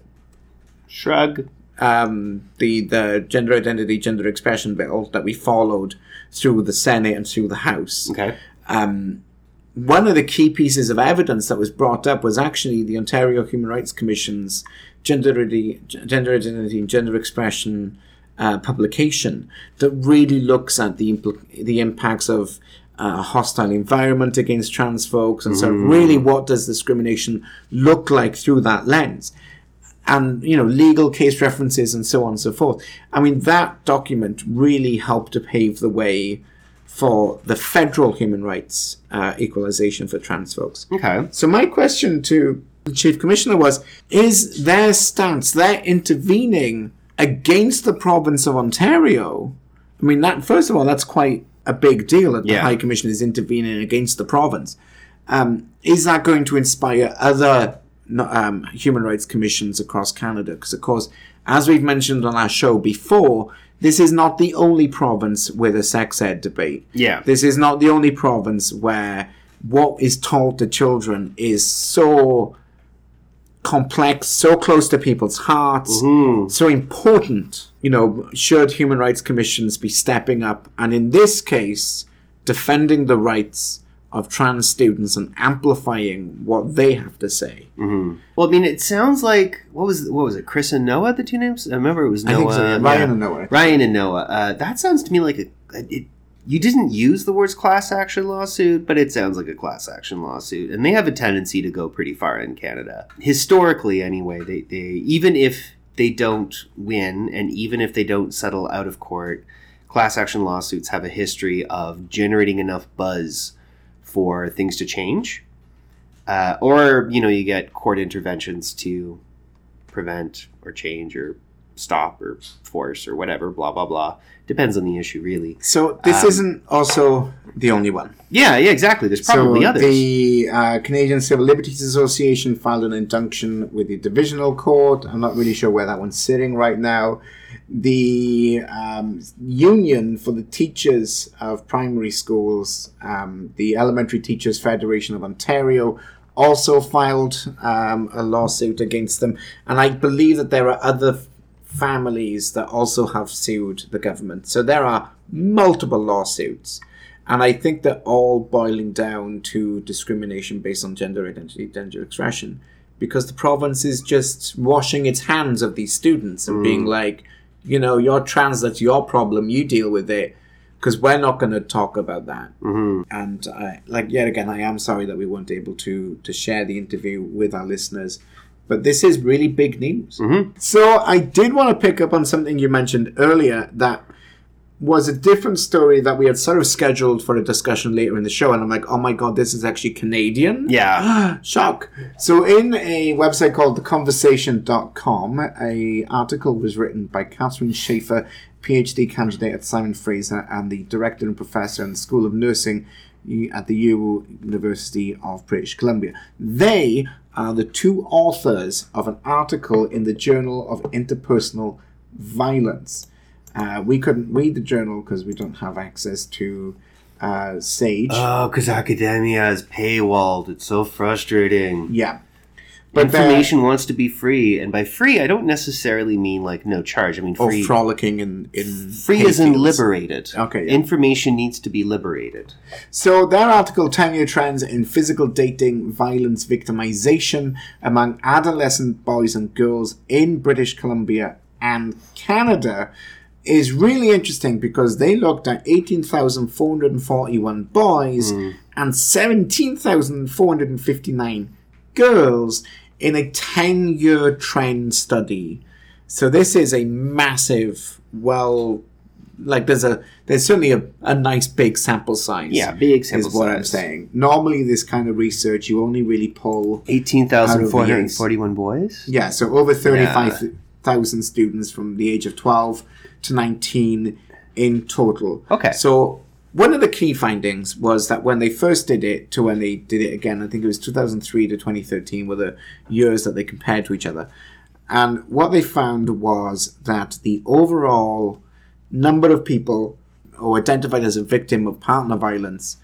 S2: Shrug.
S1: um, the the gender identity, gender expression bill that we followed through the Senate and through the House.
S2: Okay.
S1: Um, one of the key pieces of evidence that was brought up was actually the Ontario Human Rights Commission's gender identity, gender identity and gender expression uh, publication that really looks at the impl- the impacts of uh, hostile environment against trans folks, and so really what does discrimination look like through that lens, and you know, legal case references and so on and so forth. I mean, that document really helped to pave the way for the federal human rights uh, equalization for trans folks.
S2: Okay.
S1: So my question to the Chief Commissioner was, is their stance, their intervening against the province of Ontario, I mean, that first of all, that's quite a big deal that the
S2: Yeah.
S1: High Commission is intervening against the province. Um, is that going to inspire other um, human rights commissions across Canada? Because, of course, as we've mentioned on our show before, this is not the only province with a sex ed debate.
S2: Yeah.
S1: This is not the only province where what is taught to children is so complex, so close to people's hearts, so important. You know, should human rights commissions be stepping up and, in this case, defending the rights of trans students and amplifying what they have to say?
S2: Mm-hmm. Well, I mean, it sounds like what was what was it? Chris and Noah, the two names. I remember it was Noah.
S1: I think so, yeah. Ryan and Noah.
S2: Ryan and Noah. Uh, that sounds to me like a. It, you didn't use the words class action lawsuit, but it sounds like a class action lawsuit, and they have a tendency to go pretty far in Canada. Historically, anyway, they they even if they don't win, and even if they don't settle out of court, class action lawsuits have a history of generating enough buzz for things to change. Uh, or, you know, you get court interventions to prevent or change or stop or force or whatever, blah, blah, blah. Depends on the issue, really.
S1: So this
S2: Um,
S1: isn't also the only one.
S2: Yeah, yeah, exactly. There's probably
S1: so
S2: others.
S1: The uh, Canadian Civil Liberties Association filed an injunction with the Divisional Court. I'm not really sure where that one's sitting right now. The um, Union for the Teachers of Primary Schools, um, the Elementary Teachers Federation of Ontario, also filed um, a lawsuit against them. And I believe that there are other f- families that also have sued the government. So there are multiple lawsuits. And I think they're all boiling down to discrimination based on gender identity, gender expression, because the province is just washing its hands of these students and mm. being like, you know, you're trans, that's your problem, you deal with it, because we're not going to talk about that.
S2: Mm-hmm.
S1: And I, like, yet again, I am sorry that we weren't able to to share the interview with our listeners, but this is really big news.
S2: Mm-hmm.
S1: So I did want to pick up on something you mentioned earlier that was a different story that we had sort of scheduled for a discussion later in the show. And I'm like, oh my God, this is actually Canadian?
S2: Yeah.
S1: Shock. So in a website called the conversation dot com, a article was written by Catherine Schaefer, PhD candidate at Simon Fraser and the director and professor in the School of Nursing at the University of British Columbia. They are the two authors of an article in the Journal of Interpersonal Violence. Uh, we couldn't read the journal because we don't have access to uh, Sage.
S2: Oh, because academia is paywalled. It's so frustrating.
S1: Yeah. But
S2: information wants to be free, and by free, I don't necessarily mean like no charge. I mean
S1: or
S2: free.
S1: frolicking in, in
S2: Free as in liberated.
S1: Okay, yeah.
S2: Information needs to be liberated.
S1: So their article, ten-year trends in physical dating, violence, victimization among adolescent boys and girls in British Columbia and Canada, is really interesting because they looked at eighteen thousand four hundred forty-one boys mm. and seventeen thousand four hundred fifty-nine girls in a ten-year trend study. So this is a massive, well, like there's a there's certainly a, a nice big sample size.
S2: Yeah, big sample
S1: is what
S2: size.
S1: I'm saying. Normally, this kind of research, you only really pull
S2: eighteen thousand four hundred forty-one boys?
S1: Yeah, so over thirty-five thousand yeah. students from the age of twelve to nineteen in total.
S2: Okay.
S1: So one of the key findings was that when they first did it to when they did it again, I think it was two thousand three to twenty thirteen were the years that they compared to each other. And what they found was that the overall number of people who identified as a victim of partner violence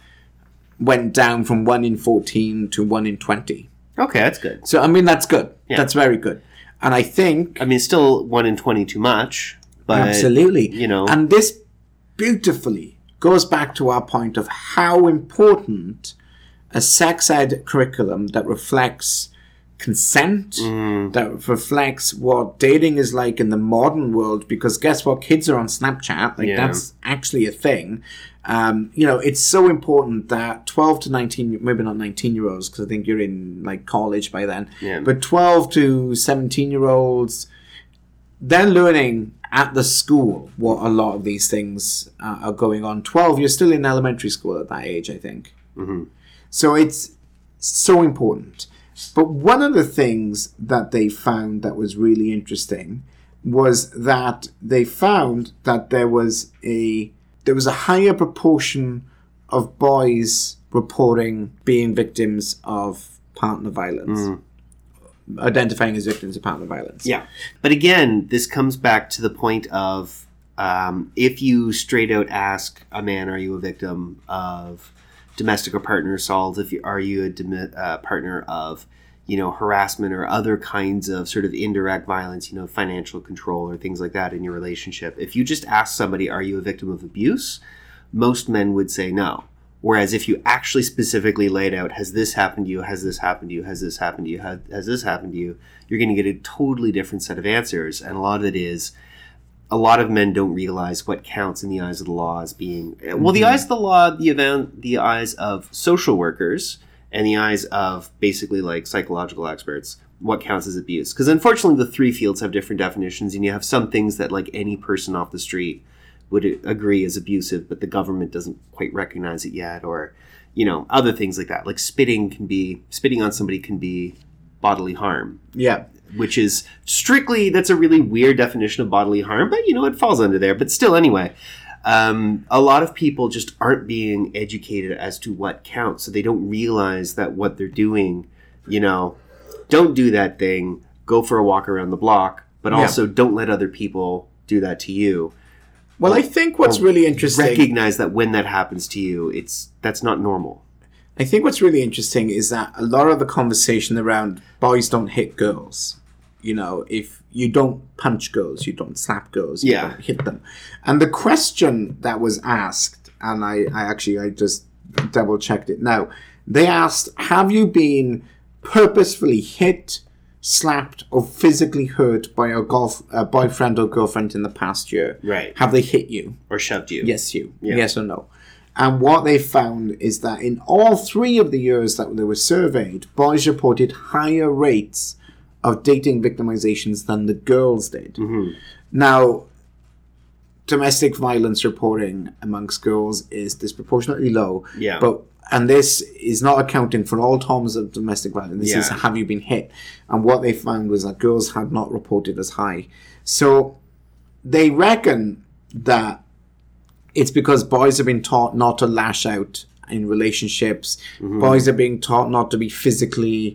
S1: went down from one in fourteen to one in twenty.
S2: Okay, that's good.
S1: So, I mean, that's good.
S2: Yeah.
S1: That's very good. And I think...
S2: I mean, still one in twenty too much, but...
S1: Absolutely.
S2: You know...
S1: And this beautifully goes back to our point of how important a sex ed curriculum that reflects consent, mm. that reflects what dating is like in the modern world, because guess what? Kids are on Snapchat. Like, yeah. that's actually a thing. Um, you know, it's so important that twelve to nineteen, maybe not nineteen-year-olds, because I think you're in, like, college by then,
S2: yeah.
S1: but twelve to seventeen-year-olds, they're learning at the school what a lot of these things uh, are going on. twelve, you're still in elementary school at that age, I think.
S2: Mm-hmm.
S1: So it's so important. But one of the things that they found that was really interesting was that they found that there was a there was a higher proportion of boys reporting being victims of partner violence.
S2: Mm.
S1: Identifying as victims of partner violence.
S2: Yeah. But again, this comes back to the point of um, if you straight out ask a man, are you a victim of domestic or partner assault? If you, are you a dem- uh, partner of, you know, harassment or other kinds of sort of indirect violence, you know, financial control or things like that in your relationship? If you just ask somebody, are you a victim of abuse? Most men would say no. Whereas if you actually specifically laid out, has this happened to you, has this happened to you, has this happened to you, has, has this happened to you, you're going to get a totally different set of answers. And a lot of it is, a lot of men don't realize what counts in the eyes of the law as being, mm-hmm. well, the eyes of the law, the event, the eyes of social workers, and the eyes of basically like psychological experts, what counts as abuse. Because unfortunately, the three fields have different definitions, and you have some things that like any person off the street would agree is abusive, but the government doesn't quite recognize it yet, or, you know, other things like that. Like spitting can be, spitting on somebody can be bodily harm.
S1: Yeah.
S2: Which is strictly, that's a really weird definition of bodily harm, but, you know, it falls under there. But still, anyway, um, a lot of people just aren't being educated as to what counts, so they don't realize that what they're doing, you know, don't do that thing, go for a walk around the block, but
S1: yeah.
S2: also don't let other people do that to you.
S1: Well, I think what's really interesting...
S2: Recognize that when that happens to you, it's that's not normal.
S1: I think what's really interesting is that a lot of the conversation around boys don't hit girls. You know, if you don't punch girls, you don't slap girls, you
S2: yeah.
S1: don't hit them. And the question that was asked, and I, I actually, I just double-checked it now. They asked, have you been purposefully hit, slapped, or physically hurt by a golf a boyfriend or girlfriend in the past year?
S2: Right.
S1: Have they hit you?
S2: Or shoved you?
S1: Yes, you.
S2: Yeah.
S1: Yes or no? And what they found is that in all three of the years that they were surveyed, boys reported higher rates of dating victimizations than the girls did.
S2: Mm-hmm.
S1: Now, domestic violence reporting amongst girls is disproportionately low.
S2: Yeah.
S1: But and this is not accounting for all forms of domestic violence. This
S2: yeah.
S1: is have you been hit? And what they found was that girls had not reported as high. So they reckon that it's because boys have been taught not to lash out in relationships. Mm-hmm. Boys are being taught not to be physically,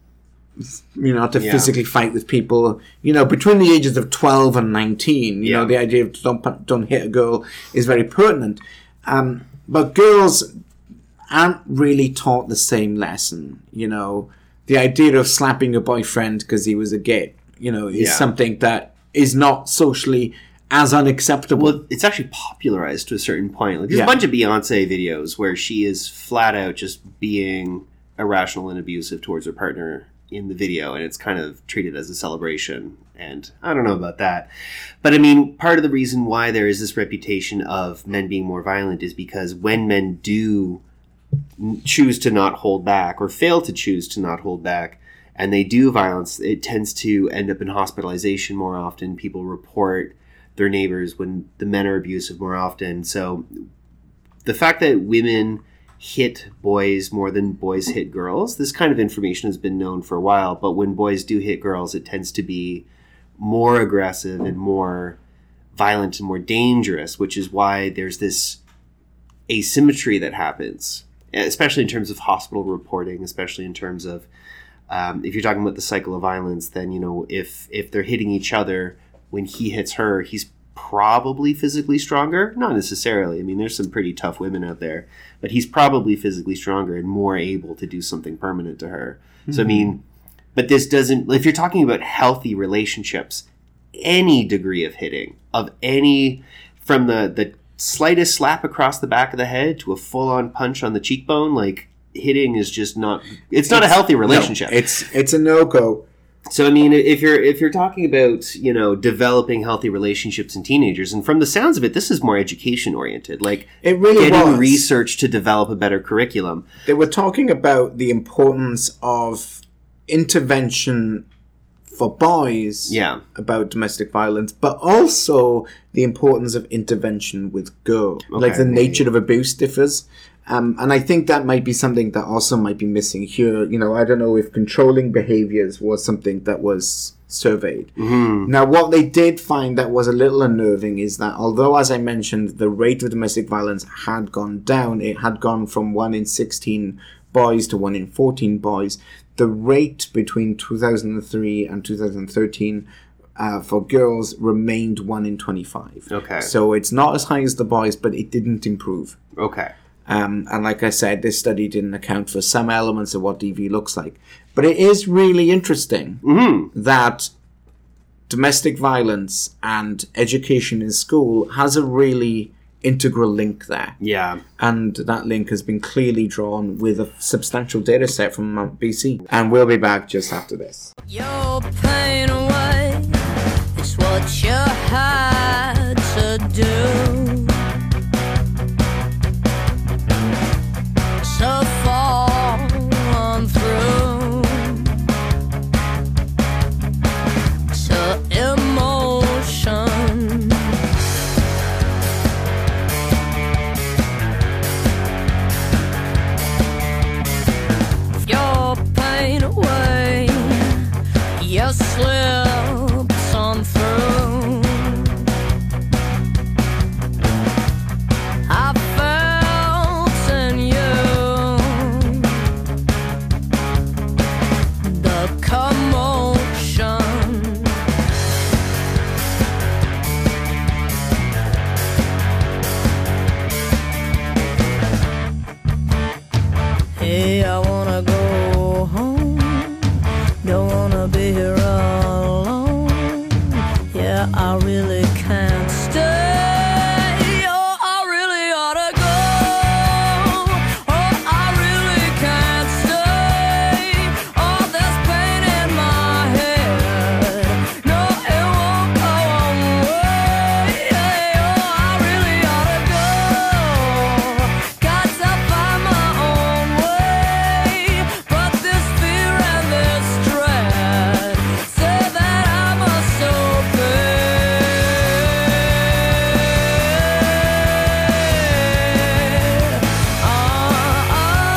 S1: you know, to yeah. physically fight with people. You know, between the ages of twelve and nineteen, you
S2: yeah.
S1: know, the idea of don't, don't hit a girl is very pertinent. Um, but girls aren't really taught the same lesson, you know. the idea of slapping your boyfriend because he was a gay, you know, is
S2: Yeah.
S1: something that is not socially as unacceptable.
S2: Well, it's actually popularized to a certain point. Like, there's
S1: Yeah.
S2: a bunch of Beyonce videos where she is flat out just being irrational and abusive towards her partner in the video, and it's kind of treated as a celebration. And I don't know about that. But I mean, part of the reason why there is this reputation of men being more violent is because when men do choose to not hold back or fail to choose to not hold back, and they do violence, it tends to end up in hospitalization more often. People report their neighbors when the men are abusive more often. So the fact that women hit boys more than boys hit girls, this kind of information has been known for a while, but when boys do hit girls, it tends to be more aggressive and more violent and more dangerous, which is why there's this asymmetry that happens, especially in terms of hospital reporting, especially in terms of um, if you're talking about the cycle of violence, then, you know, if if they're hitting each other, when he hits her, he's probably physically stronger. Not necessarily. I mean, there's some pretty tough women out there, but he's probably physically stronger and more able to do something permanent to her. Mm-hmm. So, I mean, but this doesn't, if you're talking about healthy relationships, any degree of hitting, of any, from the, the slightest slap across the back of the head to a full-on punch on the cheekbone, like, hitting is just not, it's not it's, a healthy relationship.
S1: No, it's, it's a no-go.
S2: So, I mean, if you're if you're talking about, you know, developing healthy relationships in teenagers, and from the sounds of it, this is more education oriented, like
S1: it really
S2: getting
S1: was.
S2: research to develop a better curriculum.
S1: They were talking about the importance of intervention for boys
S2: yeah.
S1: about domestic violence, but also the importance of intervention with girls. Okay. Like the nature of abuse differs. Um, and I think that might be something that also might be missing here. You know, I don't know if controlling behaviors was something that was surveyed.
S2: Mm-hmm.
S1: Now, what they did find that was a little unnerving is that although, as I mentioned, the rate of domestic violence had gone down, it had gone from one in sixteen boys to one in fourteen boys, the rate between two thousand three and two thousand thirteen uh, for girls remained one in twenty-five.
S2: Okay.
S1: So it's not as high as the boys, but it didn't improve.
S2: Okay.
S1: Um, and like I said, this study didn't account for some elements of what D V looks like. But it is really interesting
S2: mm-hmm.
S1: that domestic violence and education in school has a really integral link there.
S2: Yeah.
S1: And that link has been clearly drawn with a substantial data set from Mount B C. And we'll be back just after this.
S3: Your pain away is what you had to do. So far on through to emotion. Your pain away, your slips on through. I felt in you the commotion. Hey, I wanna go home. Don't wanna be here alone. Yeah, I really can't stay. Oh, I really ought to go. Oh, I really can't stay. Oh, there's pain in my head. No, it won't go away. Oh, I really ought to go. Got to find my own way. But this fear and this dread say that I must obey. Ah,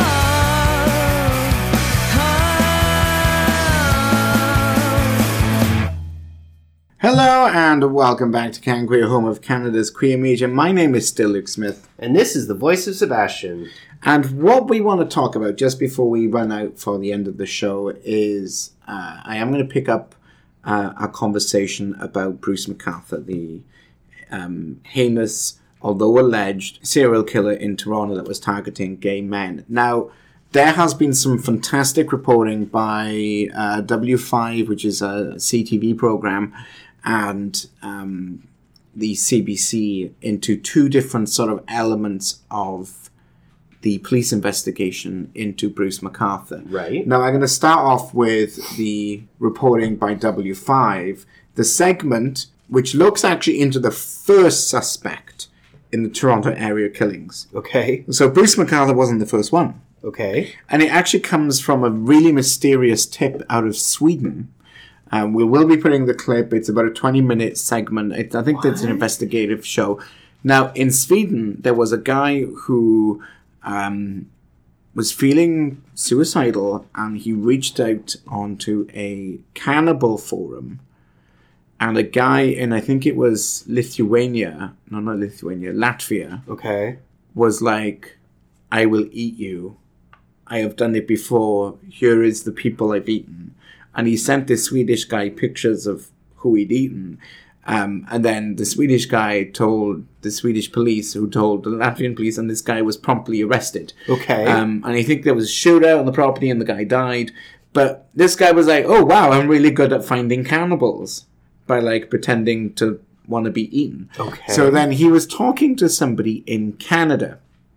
S3: ah, ah.
S1: Hello and welcome back to Can Queer, home of Canada's queer media. My name is still Luke Smith.
S2: And this is the voice of Sebastian.
S1: And what we want to talk about just before we run out for the end of the show is uh, I am going to pick up uh, a conversation about Bruce McArthur, the um, heinous, although alleged, serial killer in Toronto that was targeting gay men. Now, there has been some fantastic reporting by uh, W five, which is a C T V program, and um, the C B C into two different sort of elements of the police investigation into Bruce McArthur.
S2: Right.
S1: Now, I'm going to start off with the reporting by W five, the segment which looks actually into the first suspect in the Toronto area killings.
S2: Okay.
S1: So Bruce McArthur wasn't the first one.
S2: Okay.
S1: And it actually comes from a really mysterious tip out of Sweden. Um, we will be putting the clip. It's about a twenty-minute segment. It, I think that's an investigative show. Now, in Sweden, there was a guy who um, was feeling suicidal, and he reached out onto a cannibal forum. And a guy in, I think it was Lithuania, no, not Lithuania, Latvia,
S2: Okay.
S1: was like, I will eat you. I have done it before. Here is the people I've eaten. And he sent this Swedish guy pictures of who he'd eaten. Um, and then the Swedish guy told the Swedish police, who told the Latvian police, and this guy was promptly arrested.
S2: Okay.
S1: Um, and I think there was a shootout on the property and the guy died. But this guy was like, oh, wow, I'm really good at finding cannibals by, like, pretending to want to be eaten.
S2: Okay.
S1: So then he was talking to somebody in Canada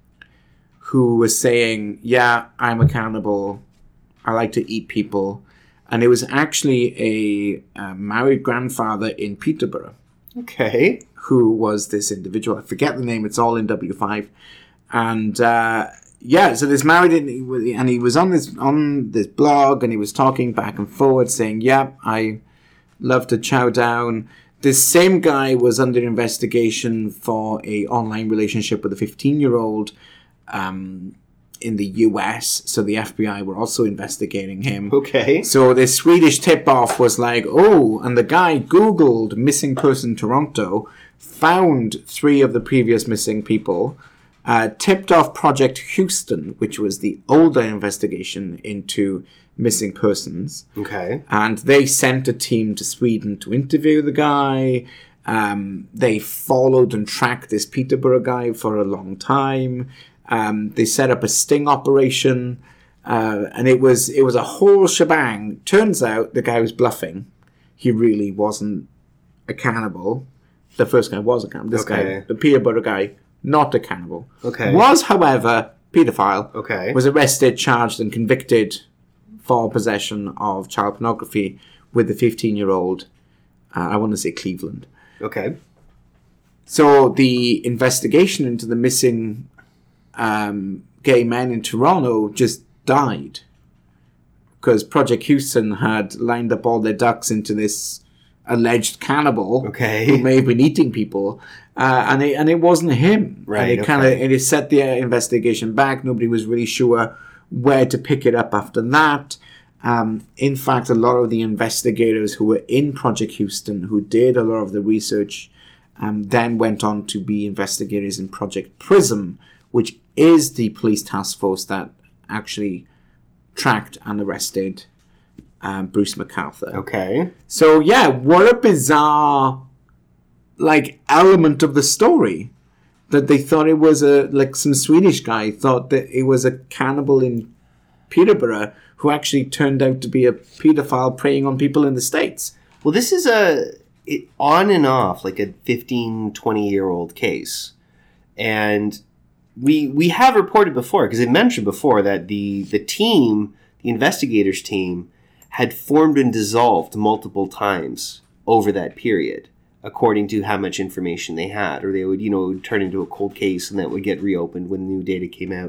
S1: who was saying, yeah, I'm a cannibal. I like to eat people. And it was actually a, a married grandfather in Peterborough
S2: Okay.
S1: who was this individual. I forget the name. It's all in W five. And uh, yeah, so this married, and he was on this on this blog, and he was talking back and forward saying, yeah, I love to chow down. This same guy was under investigation for a online relationship with a fifteen-year-old um, in the U S, so the F B I were also investigating him.
S2: Okay.
S1: So this Swedish tip-off was like, oh, and the guy Googled missing person Toronto, found three of the previous missing people, uh, tipped off Project Houston, which was the older investigation into missing persons.
S2: Okay.
S1: And they sent a team to Sweden to interview the guy. Um, they followed and tracked this Peterborough guy for a long time. Um, they set up a sting operation, uh, and it was it was a whole shebang. Turns out the guy was bluffing. He really wasn't a cannibal. The first guy was a cannibal. This
S2: Okay.
S1: guy, the Peterborough guy, not a cannibal.
S2: Okay.
S1: Was, however, paedophile.
S2: Okay.
S1: Was arrested, charged, and convicted for possession of child pornography with the fifteen-year-old, uh, I want to say Cleveland.
S2: Okay.
S1: So the investigation into the missing um, gay men in Toronto just died because Project Houston had lined up all their ducks into this alleged cannibal
S2: Okay.
S1: who may have been eating people, uh, and it and it wasn't him.
S2: Right,
S1: And it kind of
S2: okay.
S1: it it set the investigation back. Nobody was really sure where to pick it up after that. Um, in fact, a lot of the investigators who were in Project Houston, who did a lot of the research, um, then went on to be investigators in Project Prism, which is the police task force that actually tracked and arrested um, Bruce McArthur.
S2: Okay.
S1: So yeah, what a bizarre like element of the story that they thought it was a like some Swedish guy thought that it was a cannibal in Peterborough who actually turned out to be a pedophile preying on people in the States.
S2: Well, this is a it, on and off, like a fifteen, twenty-year-old case. And we we have reported before, because I mentioned before that the, the team, the investigators team, had formed and dissolved multiple times over that period, according to how much information they had. Or they would, you know, turn into a cold case and that would get reopened when new data came out.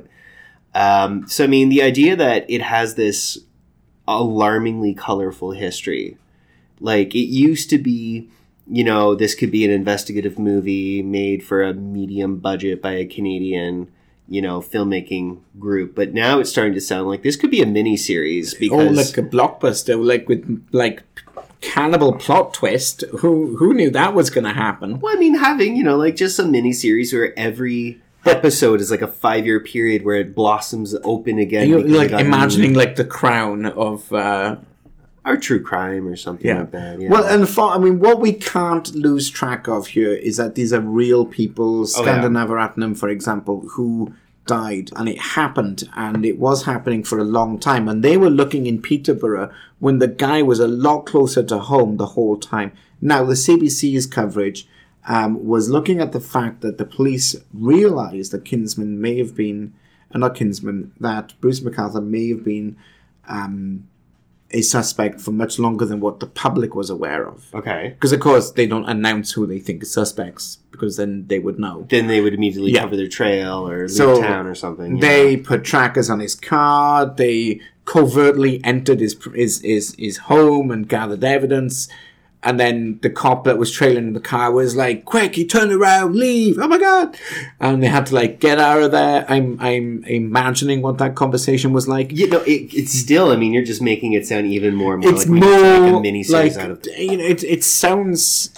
S2: Um, so, I mean, the idea that it has this alarmingly colorful history, like it used to be, you know, this could be an investigative movie made for a medium budget by a Canadian, you know, filmmaking group. But now it's starting to sound like this could be a mini series because
S1: Oh, like a blockbuster, like with like cannibal plot twist. Who who knew that was going to happen?
S2: well, I mean, having, you know, like just a mini series where every episode is like a five year period where it blossoms open again.
S1: You're
S2: because it
S1: like
S2: got
S1: imagining
S2: new-
S1: like the crown of. Uh,
S2: or true crime or something
S1: Yeah.
S2: like that. Yeah.
S1: Well, and for, I mean, what we can't lose track of here is that these are real people.
S2: Oh, yeah.
S1: Skandinaviratnam, for example, who died, and it happened, and it was happening for a long time, and they were looking in Peterborough when the guy was a lot closer to home the whole time. Now, the C B C's coverage um, was looking at the fact that the police realised that Kinsman may have been, uh, not Kinsman, that Bruce McArthur may have been um, a suspect for much longer than what the public was aware of.
S2: Okay.
S1: Because, of course, they don't announce who they think is suspects, because then they would know.
S2: Then they would immediately
S1: Yeah.
S2: cover their trail or leave
S1: So
S2: town or something.
S1: They
S2: yeah.
S1: put trackers on his car. They covertly entered his, his his his home and gathered evidence. And then the cop that was trailing the car was like, "Quick, he turned around, leave! Oh my god!" And they had to like get out of there. I'm I'm imagining what that conversation was like.
S2: You know, it, it's still. I mean, you're just making it sound even more. more
S1: It's
S2: like we need to make
S1: more
S2: a mini-series
S1: like
S2: out of.
S1: you know, it it sounds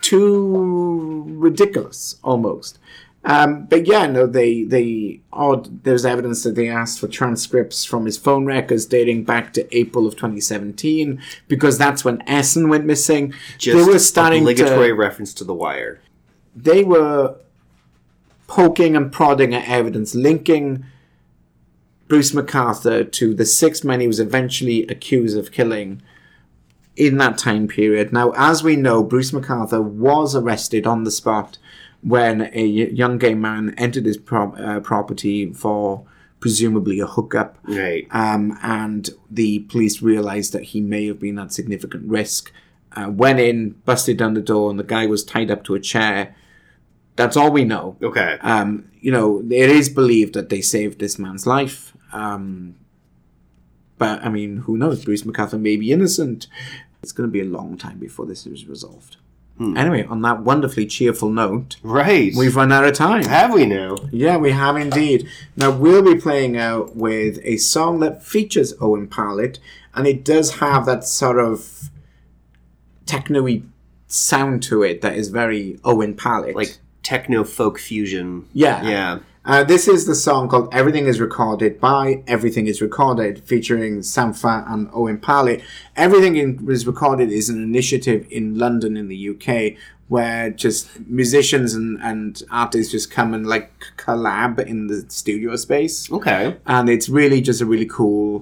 S1: too ridiculous almost. Um, but yeah, no, they they odd. There's evidence that they asked for transcripts from his phone records dating back to April of twenty seventeen, because that's when Essen went missing.
S2: Just
S1: they were starting
S2: obligatory
S1: to.
S2: reference to The Wire.
S1: They were poking and prodding at evidence linking Bruce McArthur to the six men he was eventually accused of killing in that time period. Now, as we know, Bruce McArthur was arrested on the spot when a young gay man entered his pro- uh, property for presumably a hookup.
S2: Right.
S1: Um, and the police realised that he may have been at significant risk. Uh, went in, busted down the door, and the guy was tied up to a chair. That's all we know.
S2: Okay.
S1: Um, you know, it is believed that they saved this man's life. Um, but, I mean, who knows? Bruce McArthur may be innocent. It's going to be a long time before this is resolved. Hmm. Anyway, on that wonderfully cheerful note,
S2: right.
S1: we've run out of time.
S2: Have we now?
S1: Yeah, we have indeed. Now, we'll be playing out with a song that features Owen Pallett, and it does have that sort of techno-y sound to it that is very Owen Pallett.
S2: Like techno folk fusion.
S1: Yeah.
S2: Yeah.
S1: Uh, this is the song called Everything Is Recorded by Everything Is Recorded, featuring Sampha and Owen Pallett. Everything Is Recorded is an initiative in London in the U K where just musicians and, and artists just come and like collab in the studio space.
S2: Okay.
S1: And it's really just a really cool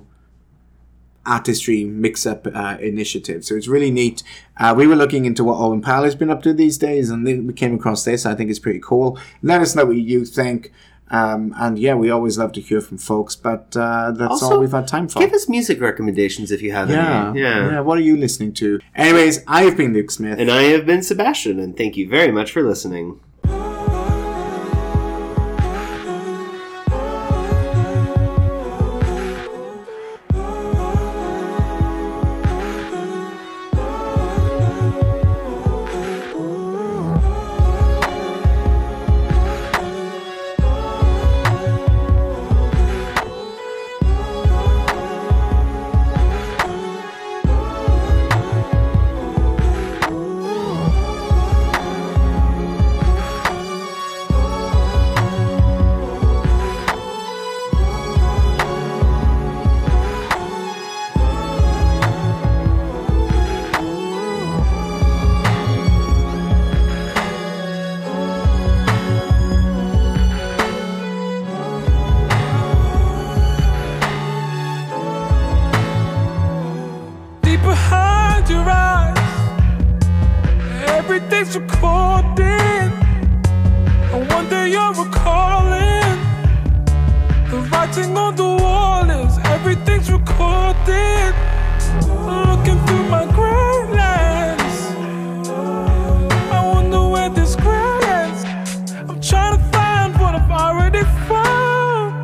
S1: artistry mix-up uh, initiative. So it's really neat. Uh, we were looking into what Owen Pallett's been up to these days, and then we came across this. I think it's pretty cool. Let us know what you think. Um, and yeah, we always love to hear from folks, but uh, that's
S2: Also,
S1: all we've had time for.
S2: Give us music recommendations if you have
S1: yeah,
S2: any. Yeah.
S1: yeah. What are you listening to? Anyways, I have been Luke Smith.
S2: And I have been Sebastian, and thank you very much for listening.
S4: Everything's recorded, and one day you're recalling. The writing on the wall is everything's recorded. Looking through my gray lens, I wonder where this gray ends. I'm trying to find what I've already found,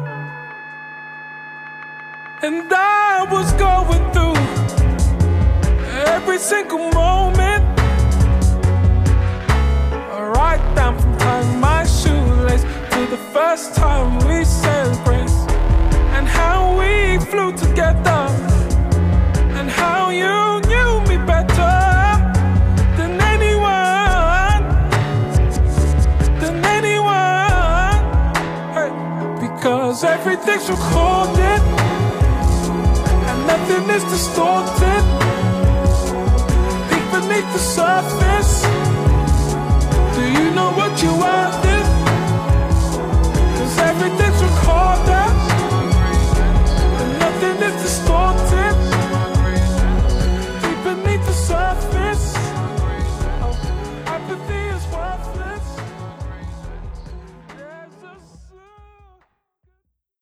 S4: and I was going through every single moment. Right down from tying my shoelace to the first time we said grace, and how we flew together, and how you knew me better than anyone, than anyone. Hey, because everything's recorded and nothing is distorted. Deep beneath the surface, do you know what you are? This, 'cause everything's recorded.